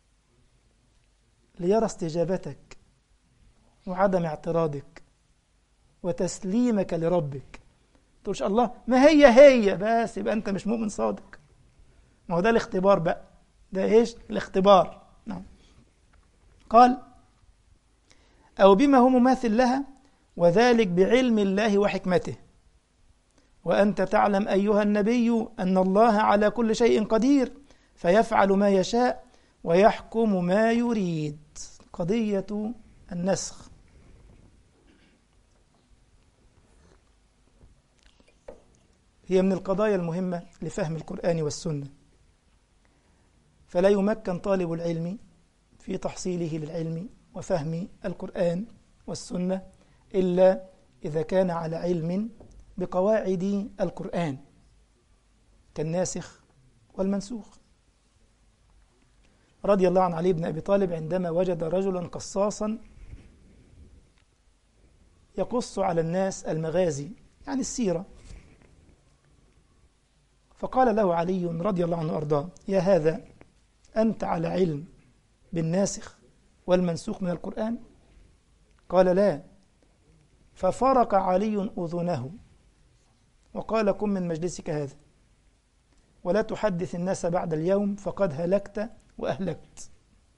Speaker 1: ليرى استجابتك وعدم اعتراضك وتسليمك لربك. تقولش الله ما هي بس يبقى أنت مش مؤمن صادق. ما هو ده الاختبار بقى، ده إيش؟ الاختبار. نعم. قال: أو بما هو مماثل لها، وذلك بعلم الله وحكمته، وأنت تعلم أيها النبي أن الله على كل شيء قدير فيفعل ما يشاء ويحكم ما يريد. قضية النسخ هي من القضايا المهمة لفهم القرآن والسنة، فلا يمكن طالب العلم في تحصيله للعلم وفهم القرآن والسنة إلا إذا كان على علم بقواعد القرآن كالناسخ والمنسوخ. رضي الله عن علي بن أبي طالب عندما وجد رجلا قصاصا يقص على الناس المغازي، يعني السيرة، فقال له علي رضي الله عنه وأرضاه: يا هذا أنت على علم بالناسخ والمنسوخ من القرآن؟ قال: لا. ففرق علي أذنه وقال: قم من مجلسك هذا ولا تحدث الناس بعد اليوم فقد هلكت وأهلكت.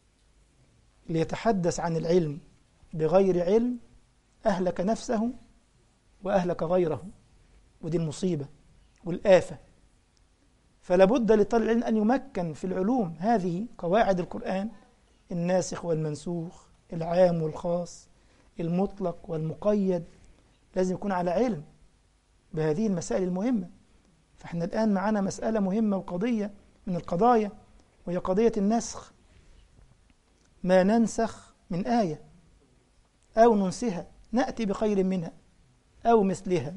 Speaker 1: ليتحدث عن العلم بغير علم أهلك نفسه وأهلك غيره، ودي المصيبة والآفة. فلا بد لطالب العلم أن يمكن في العلوم هذه قواعد القرآن، الناسخ والمنسوخ، العام والخاص، المطلق والمقيد، لازم يكون على علم بهذه المسائل المهمة. فإحنا الآن معنا مسألة مهمة وقضية من القضايا، وهي قضية النسخ. ما ننسخ من آية أو ننسها نأتي بخير منها أو مثلها.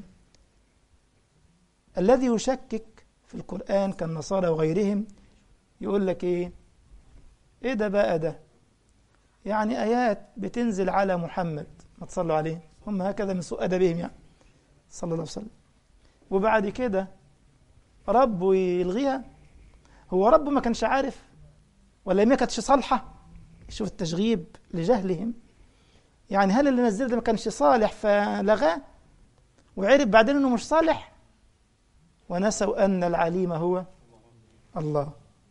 Speaker 1: الذي يشكك في القرآن كالنصارى وغيرهم يقول لك إيه ده بقى ده؟ يعني آيات بتنزل على محمد، ما تصلوا عليه، هم هكذا من سوء أدبهم يعني صلى الله عليه وسلم، وبعد كده ربه يلغيها. هو ربه ما كانش عارف ولا ما كانتش صالحة؟ شوف التشغيب لجهلهم. يعني هل اللي نزل ده ما كانش صالح فلغاه وعرف بعدين انه مش صالح؟ ونسوا أن العليم هو الله،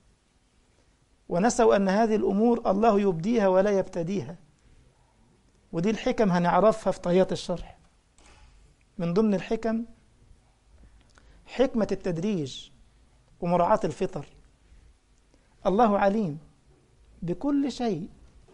Speaker 1: ونسوا أن هذه الأمور الله يبديها ولا يبتديها. ودي الحكم هنعرفها في طيات الشرح. من ضمن الحكم حكمة التدريج ومراعاة الفطر. الله عليم بكل شيء،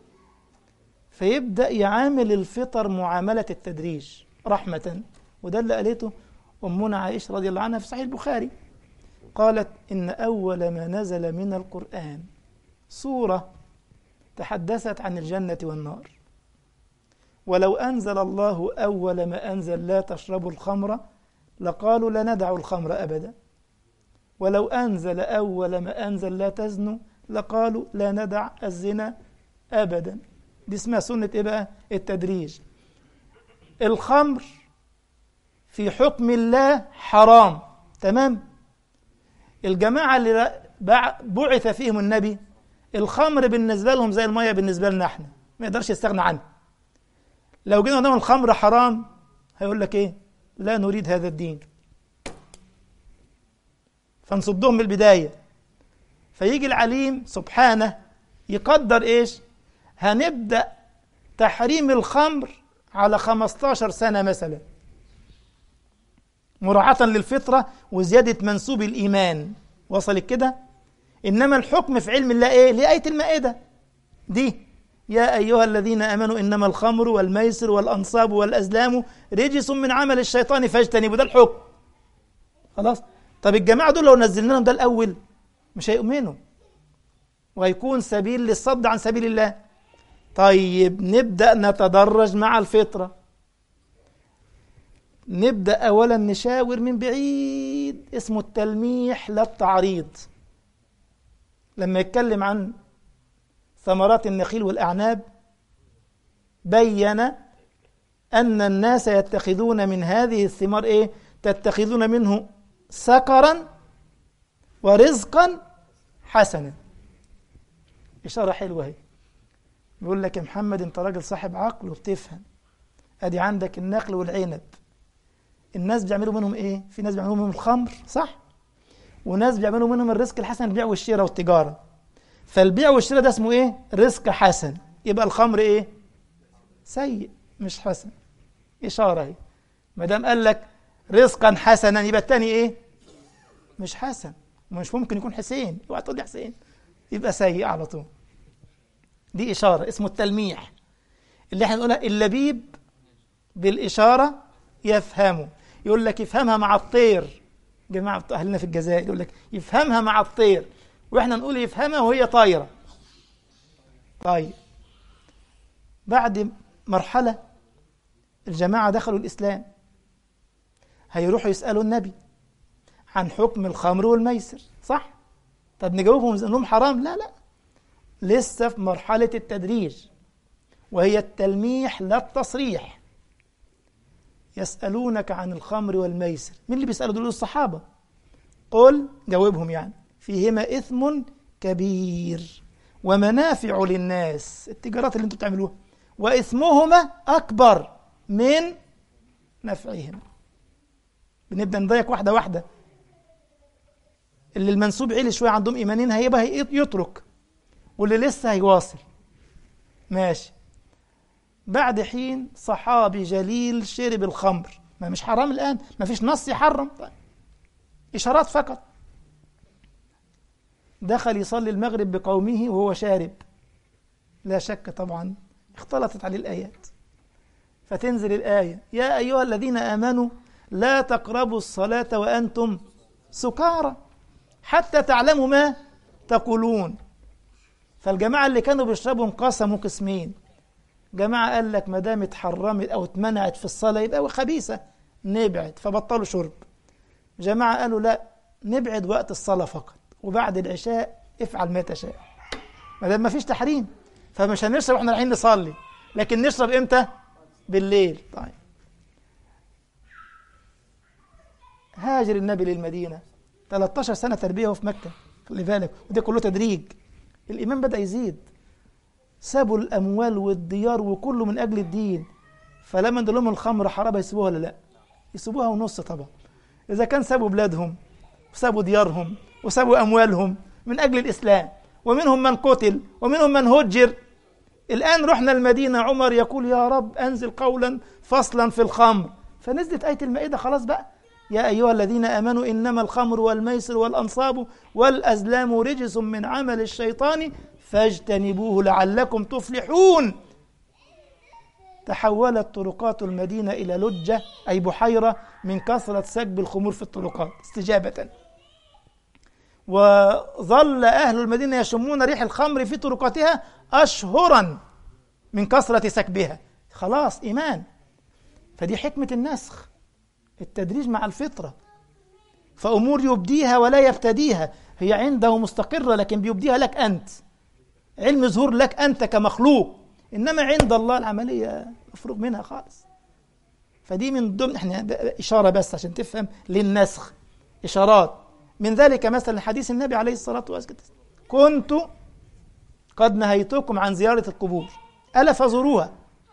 Speaker 1: فيبدأ يعامل الفطر معاملة التدريج رحمة. وده اللي قالته أمنا عائشة رضي الله عنها في صحيح البخاري، قالت إن أول ما نزل من القرآن سورة تحدثت عن الجنة والنار، ولو أنزل الله أول ما أنزل لا تشربوا الخمر لقالوا لا ندع الخمر أبدا، ولو أنزل أول ما أنزل لا تزنوا لقالوا لا ندع الزنا أبدا. دي اسمها سنة إيه بقى؟ التدريج. الخمر في حكم الله حرام، تمام. الجماعة اللي بعث فيهم النبي الخمر بالنسبة لهم زي المية بالنسبة لنا احنا، ما يقدرش يستغنى عنه. لو جينا قدام الخمر حرام هيقول لك ايه؟ لا نريد هذا الدين، فنصدهم من البداية. فيجي العليم سبحانه يقدر ايش؟ هنبدأ تحريم الخمر على 15 سنة مثلا، مراعاة للفطرة وزيادة منسوب الإيمان. وصلت كده؟ إنما الحكم في علم الله إيه؟ لآية المائدة دي: يا أيها الذين آمنوا إنما الخمر والميسر والأنصاب والأزلام رجس من عمل الشيطان فاجتنبوا. ده الحكم. خلاص. طب الجماعة دول لو نزلنا لهم ده الأول مش هيؤمنوا، وهيكون سبيل للصد عن سبيل الله. طيب نبدأ نتدرج مع الفطرة. نبدأ أولا نشاور من بعيد، اسمه التلميح لا التعريض. لما يتكلم عن ثمرات النخيل والأعناب بين أن الناس يتخذون من هذه الثمار إيه؟ تتخذون منه سكرا ورزقا حسنا. إشارة حلوة هي. بيقول لك يا محمد أنت راجل صاحب عقل وبتفهم، أدي عندك النخل والعنب، الناس بيعملوا منهم إيه؟ في ناس بيعملوا منهم الخمر، صح؟ وناس بيعملوا منهم الرزق الحسن، البيع والشراء والتجارة. فالبيع والشراء ده اسمه إيه؟ رزق حسن. يبقى الخمر إيه؟ سيء مش حسن. إشارة هي. ما دام قال لك رزقا حسنا يبقى التاني إيه؟ مش حسن، مش ممكن يكون حسين. اوعى تقول لي حسين، يبقى سيء على طول. دي إشارة اسمه التلميح، اللي احنا نقولها اللبيب بالإشارة يفهمه. يقول لك يفهمها مع الطير، جماعة أهلنا في الجزائر يقول لك يفهمها مع الطير، وإحنا نقول يفهمها وهي طايرة. طيب بعد مرحلة الجماعة دخلوا الإسلام، هيروحوا يسألوا النبي عن حكم الخمر والميسر، صح؟ طب نجاوبهم إنهم حرام؟ لا لا، لسه في مرحلة التدريج، وهي التلميح لا التصريح. يسألونك عن الخمر والميسر، مين اللي بيسألوا دول؟ الصحابة. قل، جاوبهم يعني، فيهما إثم كبير ومنافع للناس، التجارات اللي انتم بتعملوها، وإثمهما أكبر من نفعهما. بنبدأ نضيق واحدة واحدة. اللي المنسوب عالي شوية عندهم إيمانين هيبقى يترك، واللي لسه هيواصل. ماشي. بعد حين صحابي جليل شرب الخمر، ما مش حرام الآن، ما فيش نص يحرم، إشارات فقط. دخل يصلي المغرب بقومه وهو شارب، لا شك طبعا اختلطت عليه الآيات، فتنزل الآية: يا أيها الذين آمنوا لا تقربوا الصلاة وأنتم سكارى حتى تعلموا ما تقولون. فالجماعة اللي كانوا بيشربوا انقسموا قسمين. جماعة قال لك ما دام اتحرمت أو اتمنعت في الصلاة يبقى خبيثة، نبعد، فبطلوا شرب. جماعة قالوا لا، نبعد وقت الصلاة فقط، وبعد العشاء افعل ما تشاء. ما دام ما فيش تحريم فمش هنشرب واحنا رايحين نصلي، لكن نشرب امتى؟ بالليل. طيب هاجر النبي للمدينة 13 سنة تربية في مكة، خلي بالك، وده كله تدريج. الإيمان بدأ يزيد، سابوا الأموال والديار وكله من أجل الدين. فلما ندلهم لهم الخمر حرام يسيبوها ولا لا؟ يسيبوها ونص طبعا. إذا كان سابوا بلادهم وسابوا ديارهم وسابوا أموالهم من أجل الإسلام، ومنهم من قتل ومنهم من هجر. الآن رحنا المدينة، عمر يقول يا رب أنزل قولا فصلا في الخمر، فنزلت آية المائدة خلاص بقى، يا أيها الذين آمنوا إنما الخمر والميسر والأنصاب والأزلام رجس من عمل الشيطان فاجتنبوه لعلكم تفلحون. تحولت طرقات المدينة إلى لجة أي بحيرة من كثرة سكب الخمور في الطرقات استجابة، وظل أهل المدينة يشمون ريح الخمر في طرقاتها أشهرا من كثرة سكبها. خلاص إيمان. فدي حكمة النسخ، التدريج مع الفطرة. فأمور يبديها ولا يبتديها، هي عنده مستقرة لكن بيبديها لك أنت، علم ظهور لك أنت كمخلوق، إنما عند الله العملية مفروغ منها خالص. فدي من ضمن، احنا إشارة بس عشان تفهم للنسخ، إشارات من ذلك مثلا حديث النبي عليه الصلاة والسلام: كنت قد نهيتكم عن زيارة القبور ألا فزوروها.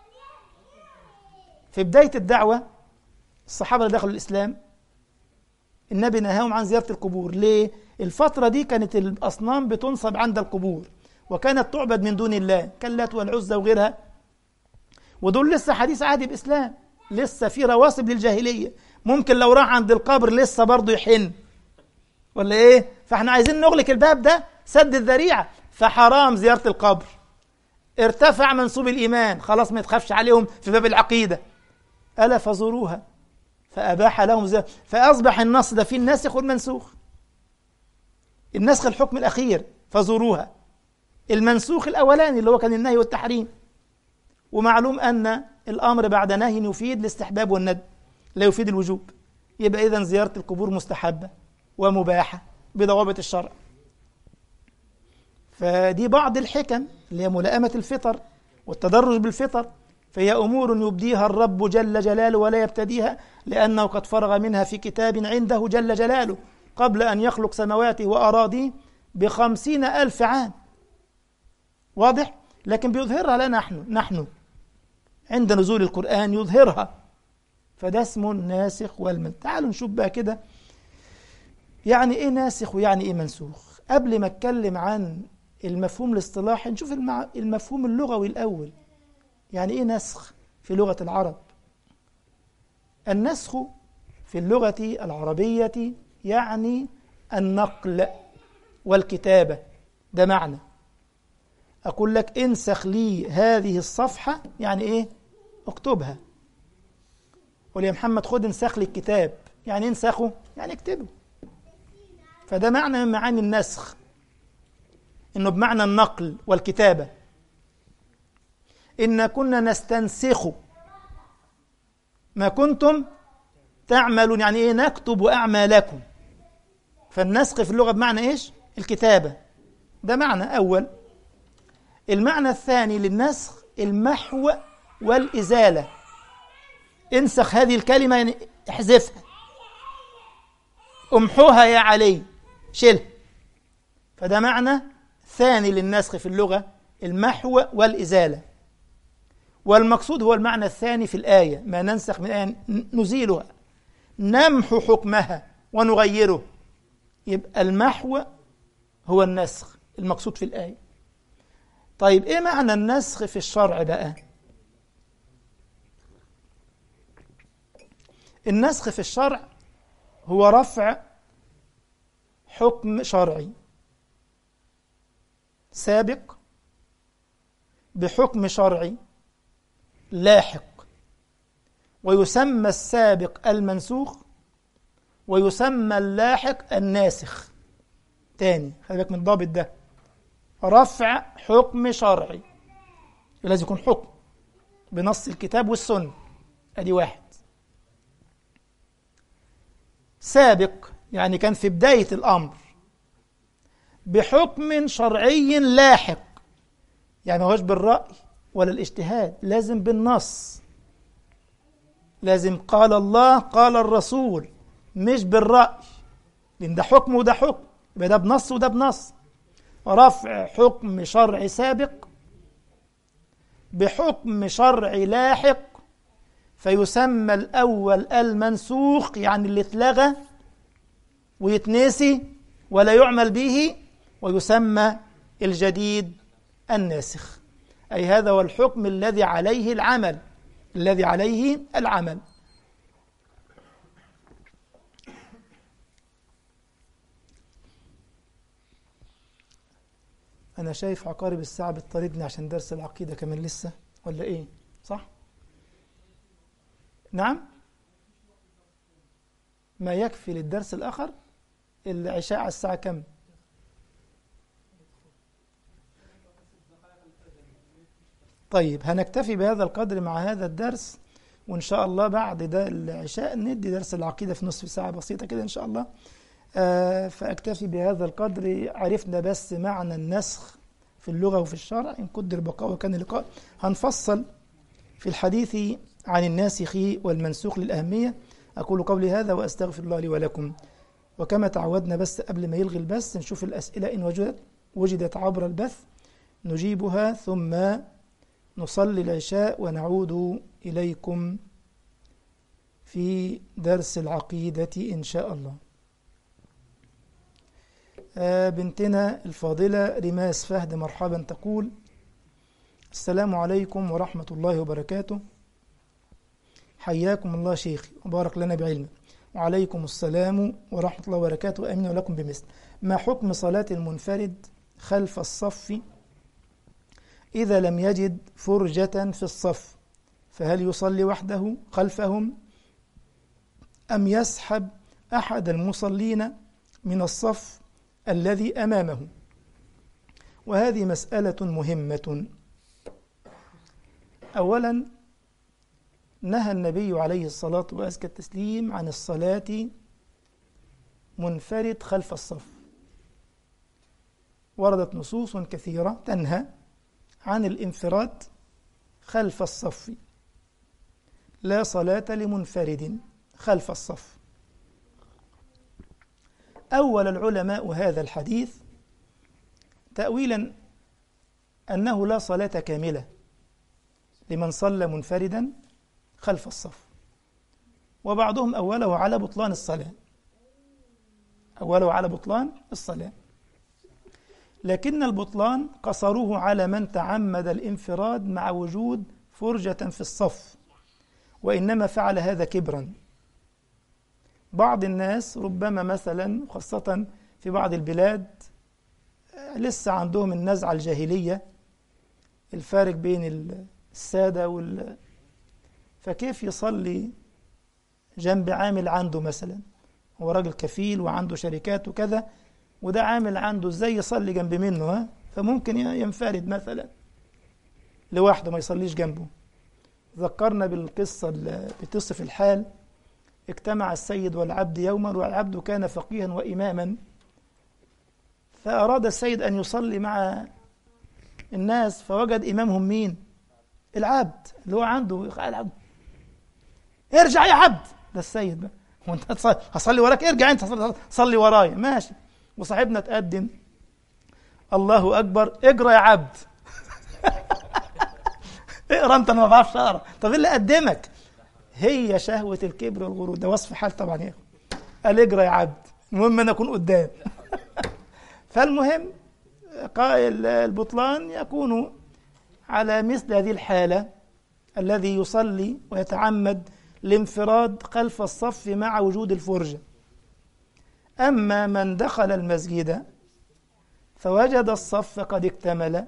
Speaker 1: في بداية الدعوة الصحابة اللي دخلوا الإسلام النبي نهاهم عن زيارة القبور. ليه؟ الفترة دي كانت الأصنام بتنصب عند القبور وكانت تعبد من دون الله، كاللات والعزى وغيرها، ودول لسه حديث عهد بإسلام، لسه في رواسب للجاهلية، ممكن لو راح عند القبر لسه برضه يحن ولا إيه؟ فإحنا عايزين نغلق الباب ده، سد الذريعة، فحرام زيارة القبر. ارتفع منسوب الإيمان، خلاص ما يتخافش عليهم في باب العقيدة، ألا فزوروها، فأباح لهم زيارة. فأصبح النص ده فيه الناسخ والمنسوخ. النسخ الحكم الأخير فزوروها، المنسوخ الأولاني اللي هو كان النهي والتحريم. ومعلوم أن الأمر بعد نهي يفيد الاستحباب والندب، لا يفيد الوجوب. يبقى إذن زيارة القبور مستحبة ومباحة بضوابط الشرع. فدي بعض الحكم اللي هي ملائمة الفطر والتدرج بالفطر. فهي أمور يبديها الرب جل جلاله ولا يبتديها، لأنه قد فرغ منها في كتاب عنده جل جلاله قبل أن يخلق سماواته وأراضيه ب50,000 عام. واضح؟ لكن بيظهرها لنا نحن عند نزول القرآن يظهرها. فده اسمه الناسخ والمنسوخ. تعالوا نشوف بقى كده يعني إيه ناسخ ويعني إيه منسوخ. قبل ما أتكلم عن المفهوم الاصطلاحي نشوف المفهوم اللغوي الأول. يعني إيه نسخ في لغة العرب؟ النسخ في اللغة العربية يعني النقل والكتابة. ده معنى. أقول لك انسخ لي هذه الصفحة، يعني إيه؟ اكتبها. قول يا محمد خد انسخ لي الكتاب، يعني انسخه يعني اكتبه. فده معنى من معاني النسخ، إنه بمعنى النقل والكتابة. إن كنا نستنسخ ما كنتم تعملون، يعني إيه؟ نكتب أعمالكم. فالنسخ في اللغة بمعنى إيش؟ الكتابة. ده معنى أول. المعنى الثاني للنسخ المحو والإزالة. انسخ هذه الكلمة يعني احذفها، امحوها يا علي، شيلها. فده معنى ثاني للنسخ في اللغة، المحو والإزالة. والمقصود هو المعنى الثاني في الآية، ما ننسخ من آية نزيلها، نمحو حكمها ونغيره. يبقى المحو هو النسخ المقصود في الآية. طيب إيه معنى النسخ في الشرع بقى؟ النسخ في الشرع هو رفع حكم شرعي سابق بحكم شرعي لاحق، ويسمى السابق المنسوخ ويسمى اللاحق الناسخ. تاني خلي بالك من الضابط ده، رفع حكم شرعي لازم يكون حكم بنص الكتاب والسنة، ادي واحد. سابق يعني كان في بداية الأمر بحكم شرعي لاحق، يعني ما هوش بالرأي ولا الاجتهاد، لازم بالنص، لازم قال الله قال الرسول، مش بالرأي، لأن ده حكم وده حكم، يبقى ده بنص وده بنص. رفع حكم شرعي سابق بحكم شرعي لاحق، فيسمى الأول المنسوخ، يعني اللي اتلغى ويتنسي ولا يعمل به، ويسمى الجديد الناسخ. أي هذا هو الحكم الذي عليه العمل، الذي عليه العمل. أنا شايف عقارب الساعة بتطاردني عشان درس العقيدة كمان لسه، ولا إيه؟ صح؟ نعم؟ ما يكفي للدرس الآخر؟ العشاء على الساعة كم؟ طيب هنكتفي بهذا القدر مع هذا الدرس، وإن شاء الله بعد ده العشاء ندي درس العقيدة في نصف ساعة بسيطة كده إن شاء الله. فأكتفي بهذا القدر. عرفنا بس معنى النسخ في اللغة وفي الشرع، إن قدر بقاء وكان لقاء. هنفصل في الحديث عن الناسخ والمنسوخ للأهمية. أقول قولي هذا وأستغفر الله لي ولكم. وكما تعودنا، بس قبل ما يلغي البث نشوف الأسئلة إن وجدت عبر البث نجيبها، ثم نصلي العشاء ونعود إليكم في درس العقيدة إن شاء الله. بنتنا الفاضلة رماس فهد مرحبا، تقول: السلام عليكم ورحمة الله وبركاته. حياكم الله شيخي وبارك لنا بعلمه. وعليكم السلام ورحمة الله وبركاته، أمين ولكم بمثل. ما حكم صلاة المنفرد خلف الصف إذا لم يجد فرجة في الصف؟ فهل يصلي وحده خلفهم أم يسحب أحد المصلين من الصف الذي أمامه؟ وهذه مسألة مهمة. أولا، نهى النبي عليه الصلاة وأزكى التسليم عن الصلاة منفرد خلف الصف. وردت نصوص كثيرة تنهى عن الانفراد خلف الصف. لا صلاة لمنفرد خلف الصف. أول العلماء هذا الحديث تأويلا أنه لا صلاة كاملة لمن صلى منفردا خلف الصف، وبعضهم أوله على بطلان الصلاة، أوله على بطلان الصلاة، لكن البطلان قصروه على من تعمد الانفراد مع وجود فرجة في الصف، وإنما فعل هذا كبرا. بعض الناس ربما مثلا، خاصة في بعض البلاد، لسه عندهم النزعة الجاهلية، الفارق بين السادة فكيف يصلي جنب عامل عنده مثلا، هو راجل كفيل وعنده شركات وكذا، وده عامل عنده، ازاي يصلي جنب منه؟ فممكن ينفرد مثلا لوحده ما يصليش جنبه. ذكرنا بالقصة اللي بتصف الحال: اجتمع السيد والعبد يوما، والعبد كان فقيها وإماما، فأراد السيد أن يصلي مع الناس، فوجد إمامهم مين؟ العبد اللي هو عنده. العبد: ارجع يا عبد. ده السيد بقى: هو انت هصلي وراك؟ ارجع انت صلي ورايا. ماشي. وصاحبنا تقدم: الله أكبر، اجرى يا عبد. اقرا انت، انا ما بعرفش اقرا. طب ايه اللي قدمك؟ هي شهوة الكبر والغرور، ده وصف حال طبعا يا اخي. قال اجرى يا عبد، المهم انا اكون قدام. فالمهم البطلان يكون على مثل هذه الحالة، الذي يصلي ويتعمد الانفراد خلف الصف مع وجود الفرجة. أما من دخل المسجد فوجد الصف قد اكتمل،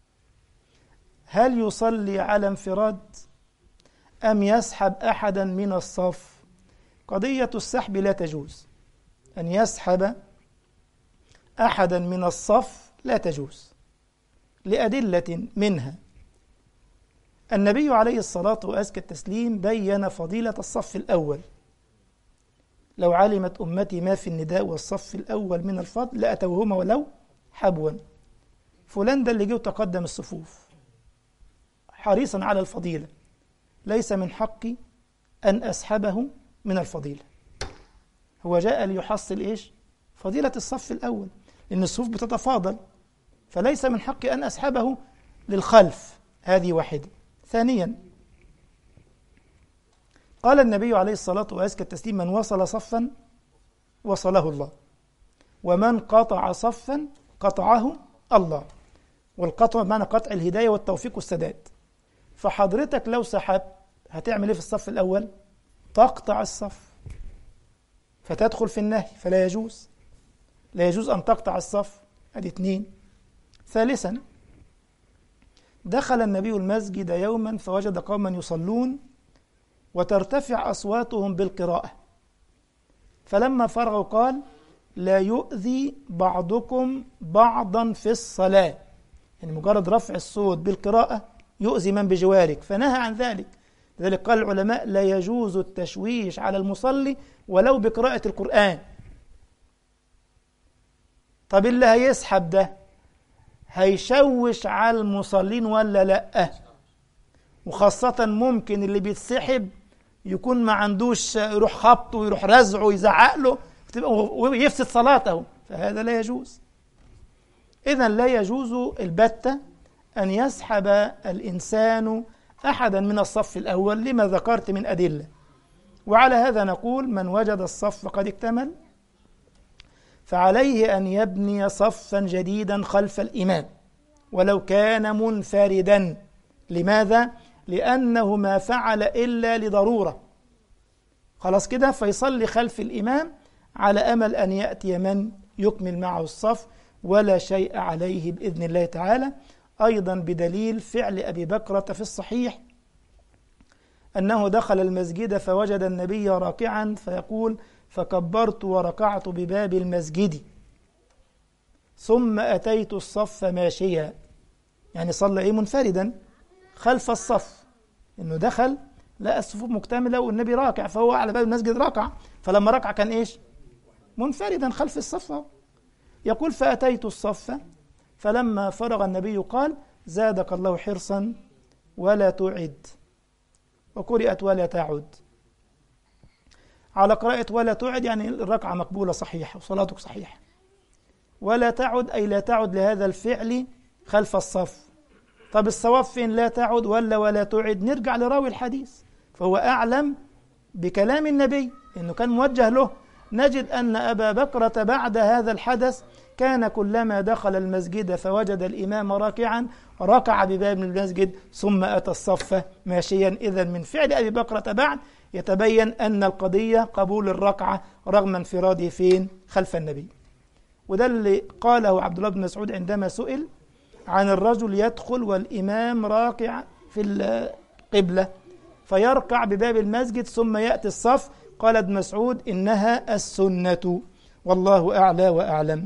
Speaker 1: هل يصلي على انفراد أم يسحب أحدا من الصف؟ قضية السحب لا تجوز، أن يسحب أحدا من الصف لا تجوز، لأدلة منها النبي عليه الصلاة وأزكى التسليم بين فضيلة الصف الأول. لو علمت أمتي ما في النداء والصف الأول من الفضل لأتوهما ولو حبوا. فلان ده اللي جه وتقدم الصفوف حريصا على الفضيلة، ليس من حقي أن أسحبه من الفضيلة. هو جاء ليحصل إيش؟ فضيلة الصف الأول، لأن الصفوف بتتفاضل، فليس من حقي أن أسحبه للخلف. هذه واحدة. ثانيا، قال النبي عليه الصلاة وأزكى التسليم: من وصل صفا وصله الله، ومن قطع صفا قطعه الله. والقطع بمعنى قطع الهداية والتوفيق والسداد. فحضرتك لو سحبت هتعمل ايه في الصف الأول؟ تقطع الصف فتدخل في النهي، فلا يجوز، لا يجوز أن تقطع الصف. هذه 2. ثالثا، دخل النبي المسجد يوما فوجد قوما يصلون وترتفع أصواتهم بالقراءة، فلما فرغوا قال: لا يؤذي بعضكم بعضا في الصلاة. يعني مجرد رفع الصوت بالقراءة يؤذي من بجوارك، فنهى عن ذلك. لذلك قال العلماء: لا يجوز التشويش على المصلي ولو بقراءة القرآن. طب اللي هيسحب ده هيشوش على المصلين ولا لأ؟ وخاصة ممكن اللي بيتسحب يكون ما عندوش، يروح خبطه ويروح رزعه ويزعق له ويفسد صلاته، فهذا لا يجوز. إذن لا يجوز البتة أن يسحب الإنسان أحدا من الصف الأول لما ذكرت من أدلة. وعلى هذا نقول: من وجد الصف قد اكتمل فعليه أن يبني صفا جديدا خلف الإمام ولو كان منفردا. لماذا؟ لأنه ما فعل إلا لضرورة، خلاص كده، فيصلي خلف الإمام على أمل أن يأتي من يكمل معه الصف ولا شيء عليه بإذن الله تعالى. أيضا بدليل فعل أبي بكرة في الصحيح أنه دخل المسجد فوجد النبي راكعا فيقول: فكبرت وركعت بباب المسجد ثم أتيت الصف ماشيا. يعني صلى منفردا خلف الصف، إنه دخل لقى الصفوف مكتملة والنبي راكع، فهو على باب المسجد راكع، فلما ركع كان منفردا خلف الصف. يقول: فأتيت الصف فلما فرغ النبي قال: زادك الله حرصا ولا تعد، وقرأت ولا تعد. على قراءة ولا تعد يعني الركعة مقبولة صحيحة وصلاتك صحيحة، ولا تعد أي لا تعد لهذا الفعل خلف الصف. طب الصواب فين؟ لا تعد ولا تعد؟ نرجع لراوي الحديث فهو أعلم بكلام النبي إنه كان موجه له. نجد أن أبا بكرة بعد هذا الحدث كان كلما دخل المسجد فوجد الإمام راكعا ركع بباب المسجد ثم أتى الصف ماشيا. إذن من فعل أبي بكرة بعد يتبين أن القضية قبول الركعة رغم انفراده فين؟ خلف النبي. وده اللي قاله عبد الله بن مسعود عندما سئل عن الرجل يدخل والإمام راكع في القبلة فيركع بباب المسجد ثم يأتي الصف. قال ابن مسعود: إنها السنة والله أعلى وأعلم.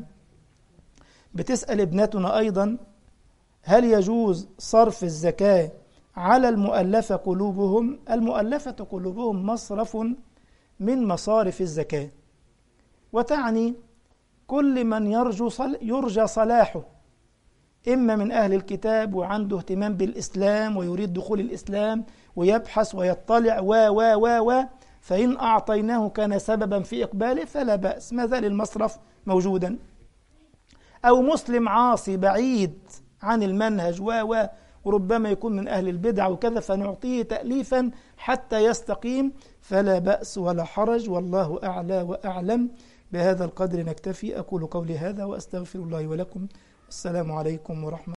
Speaker 1: بتسأل ابنتنا أيضا: هل يجوز صرف الزكاة على المؤلفة قلوبهم؟ المؤلفة قلوبهم مصرف من مصارف الزكاة، وتعني كل من يرجى صلاحه، إما من أهل الكتاب وعنده اهتمام بالإسلام ويريد دخول الإسلام ويبحث ويطلع فإن أعطيناه كان سببا في إقباله فلا بأس، ما زال المصرف موجودا. أو مسلم عاصي بعيد عن المنهج وربما يكون من أهل البدع وكذا، فنعطيه تأليفا حتى يستقيم، فلا بأس ولا حرج، والله أعلى وأعلم. بهذا القدر نكتفي. أقول قولي هذا وأستغفر الله ولكم. السلام عليكم ورحمة الله.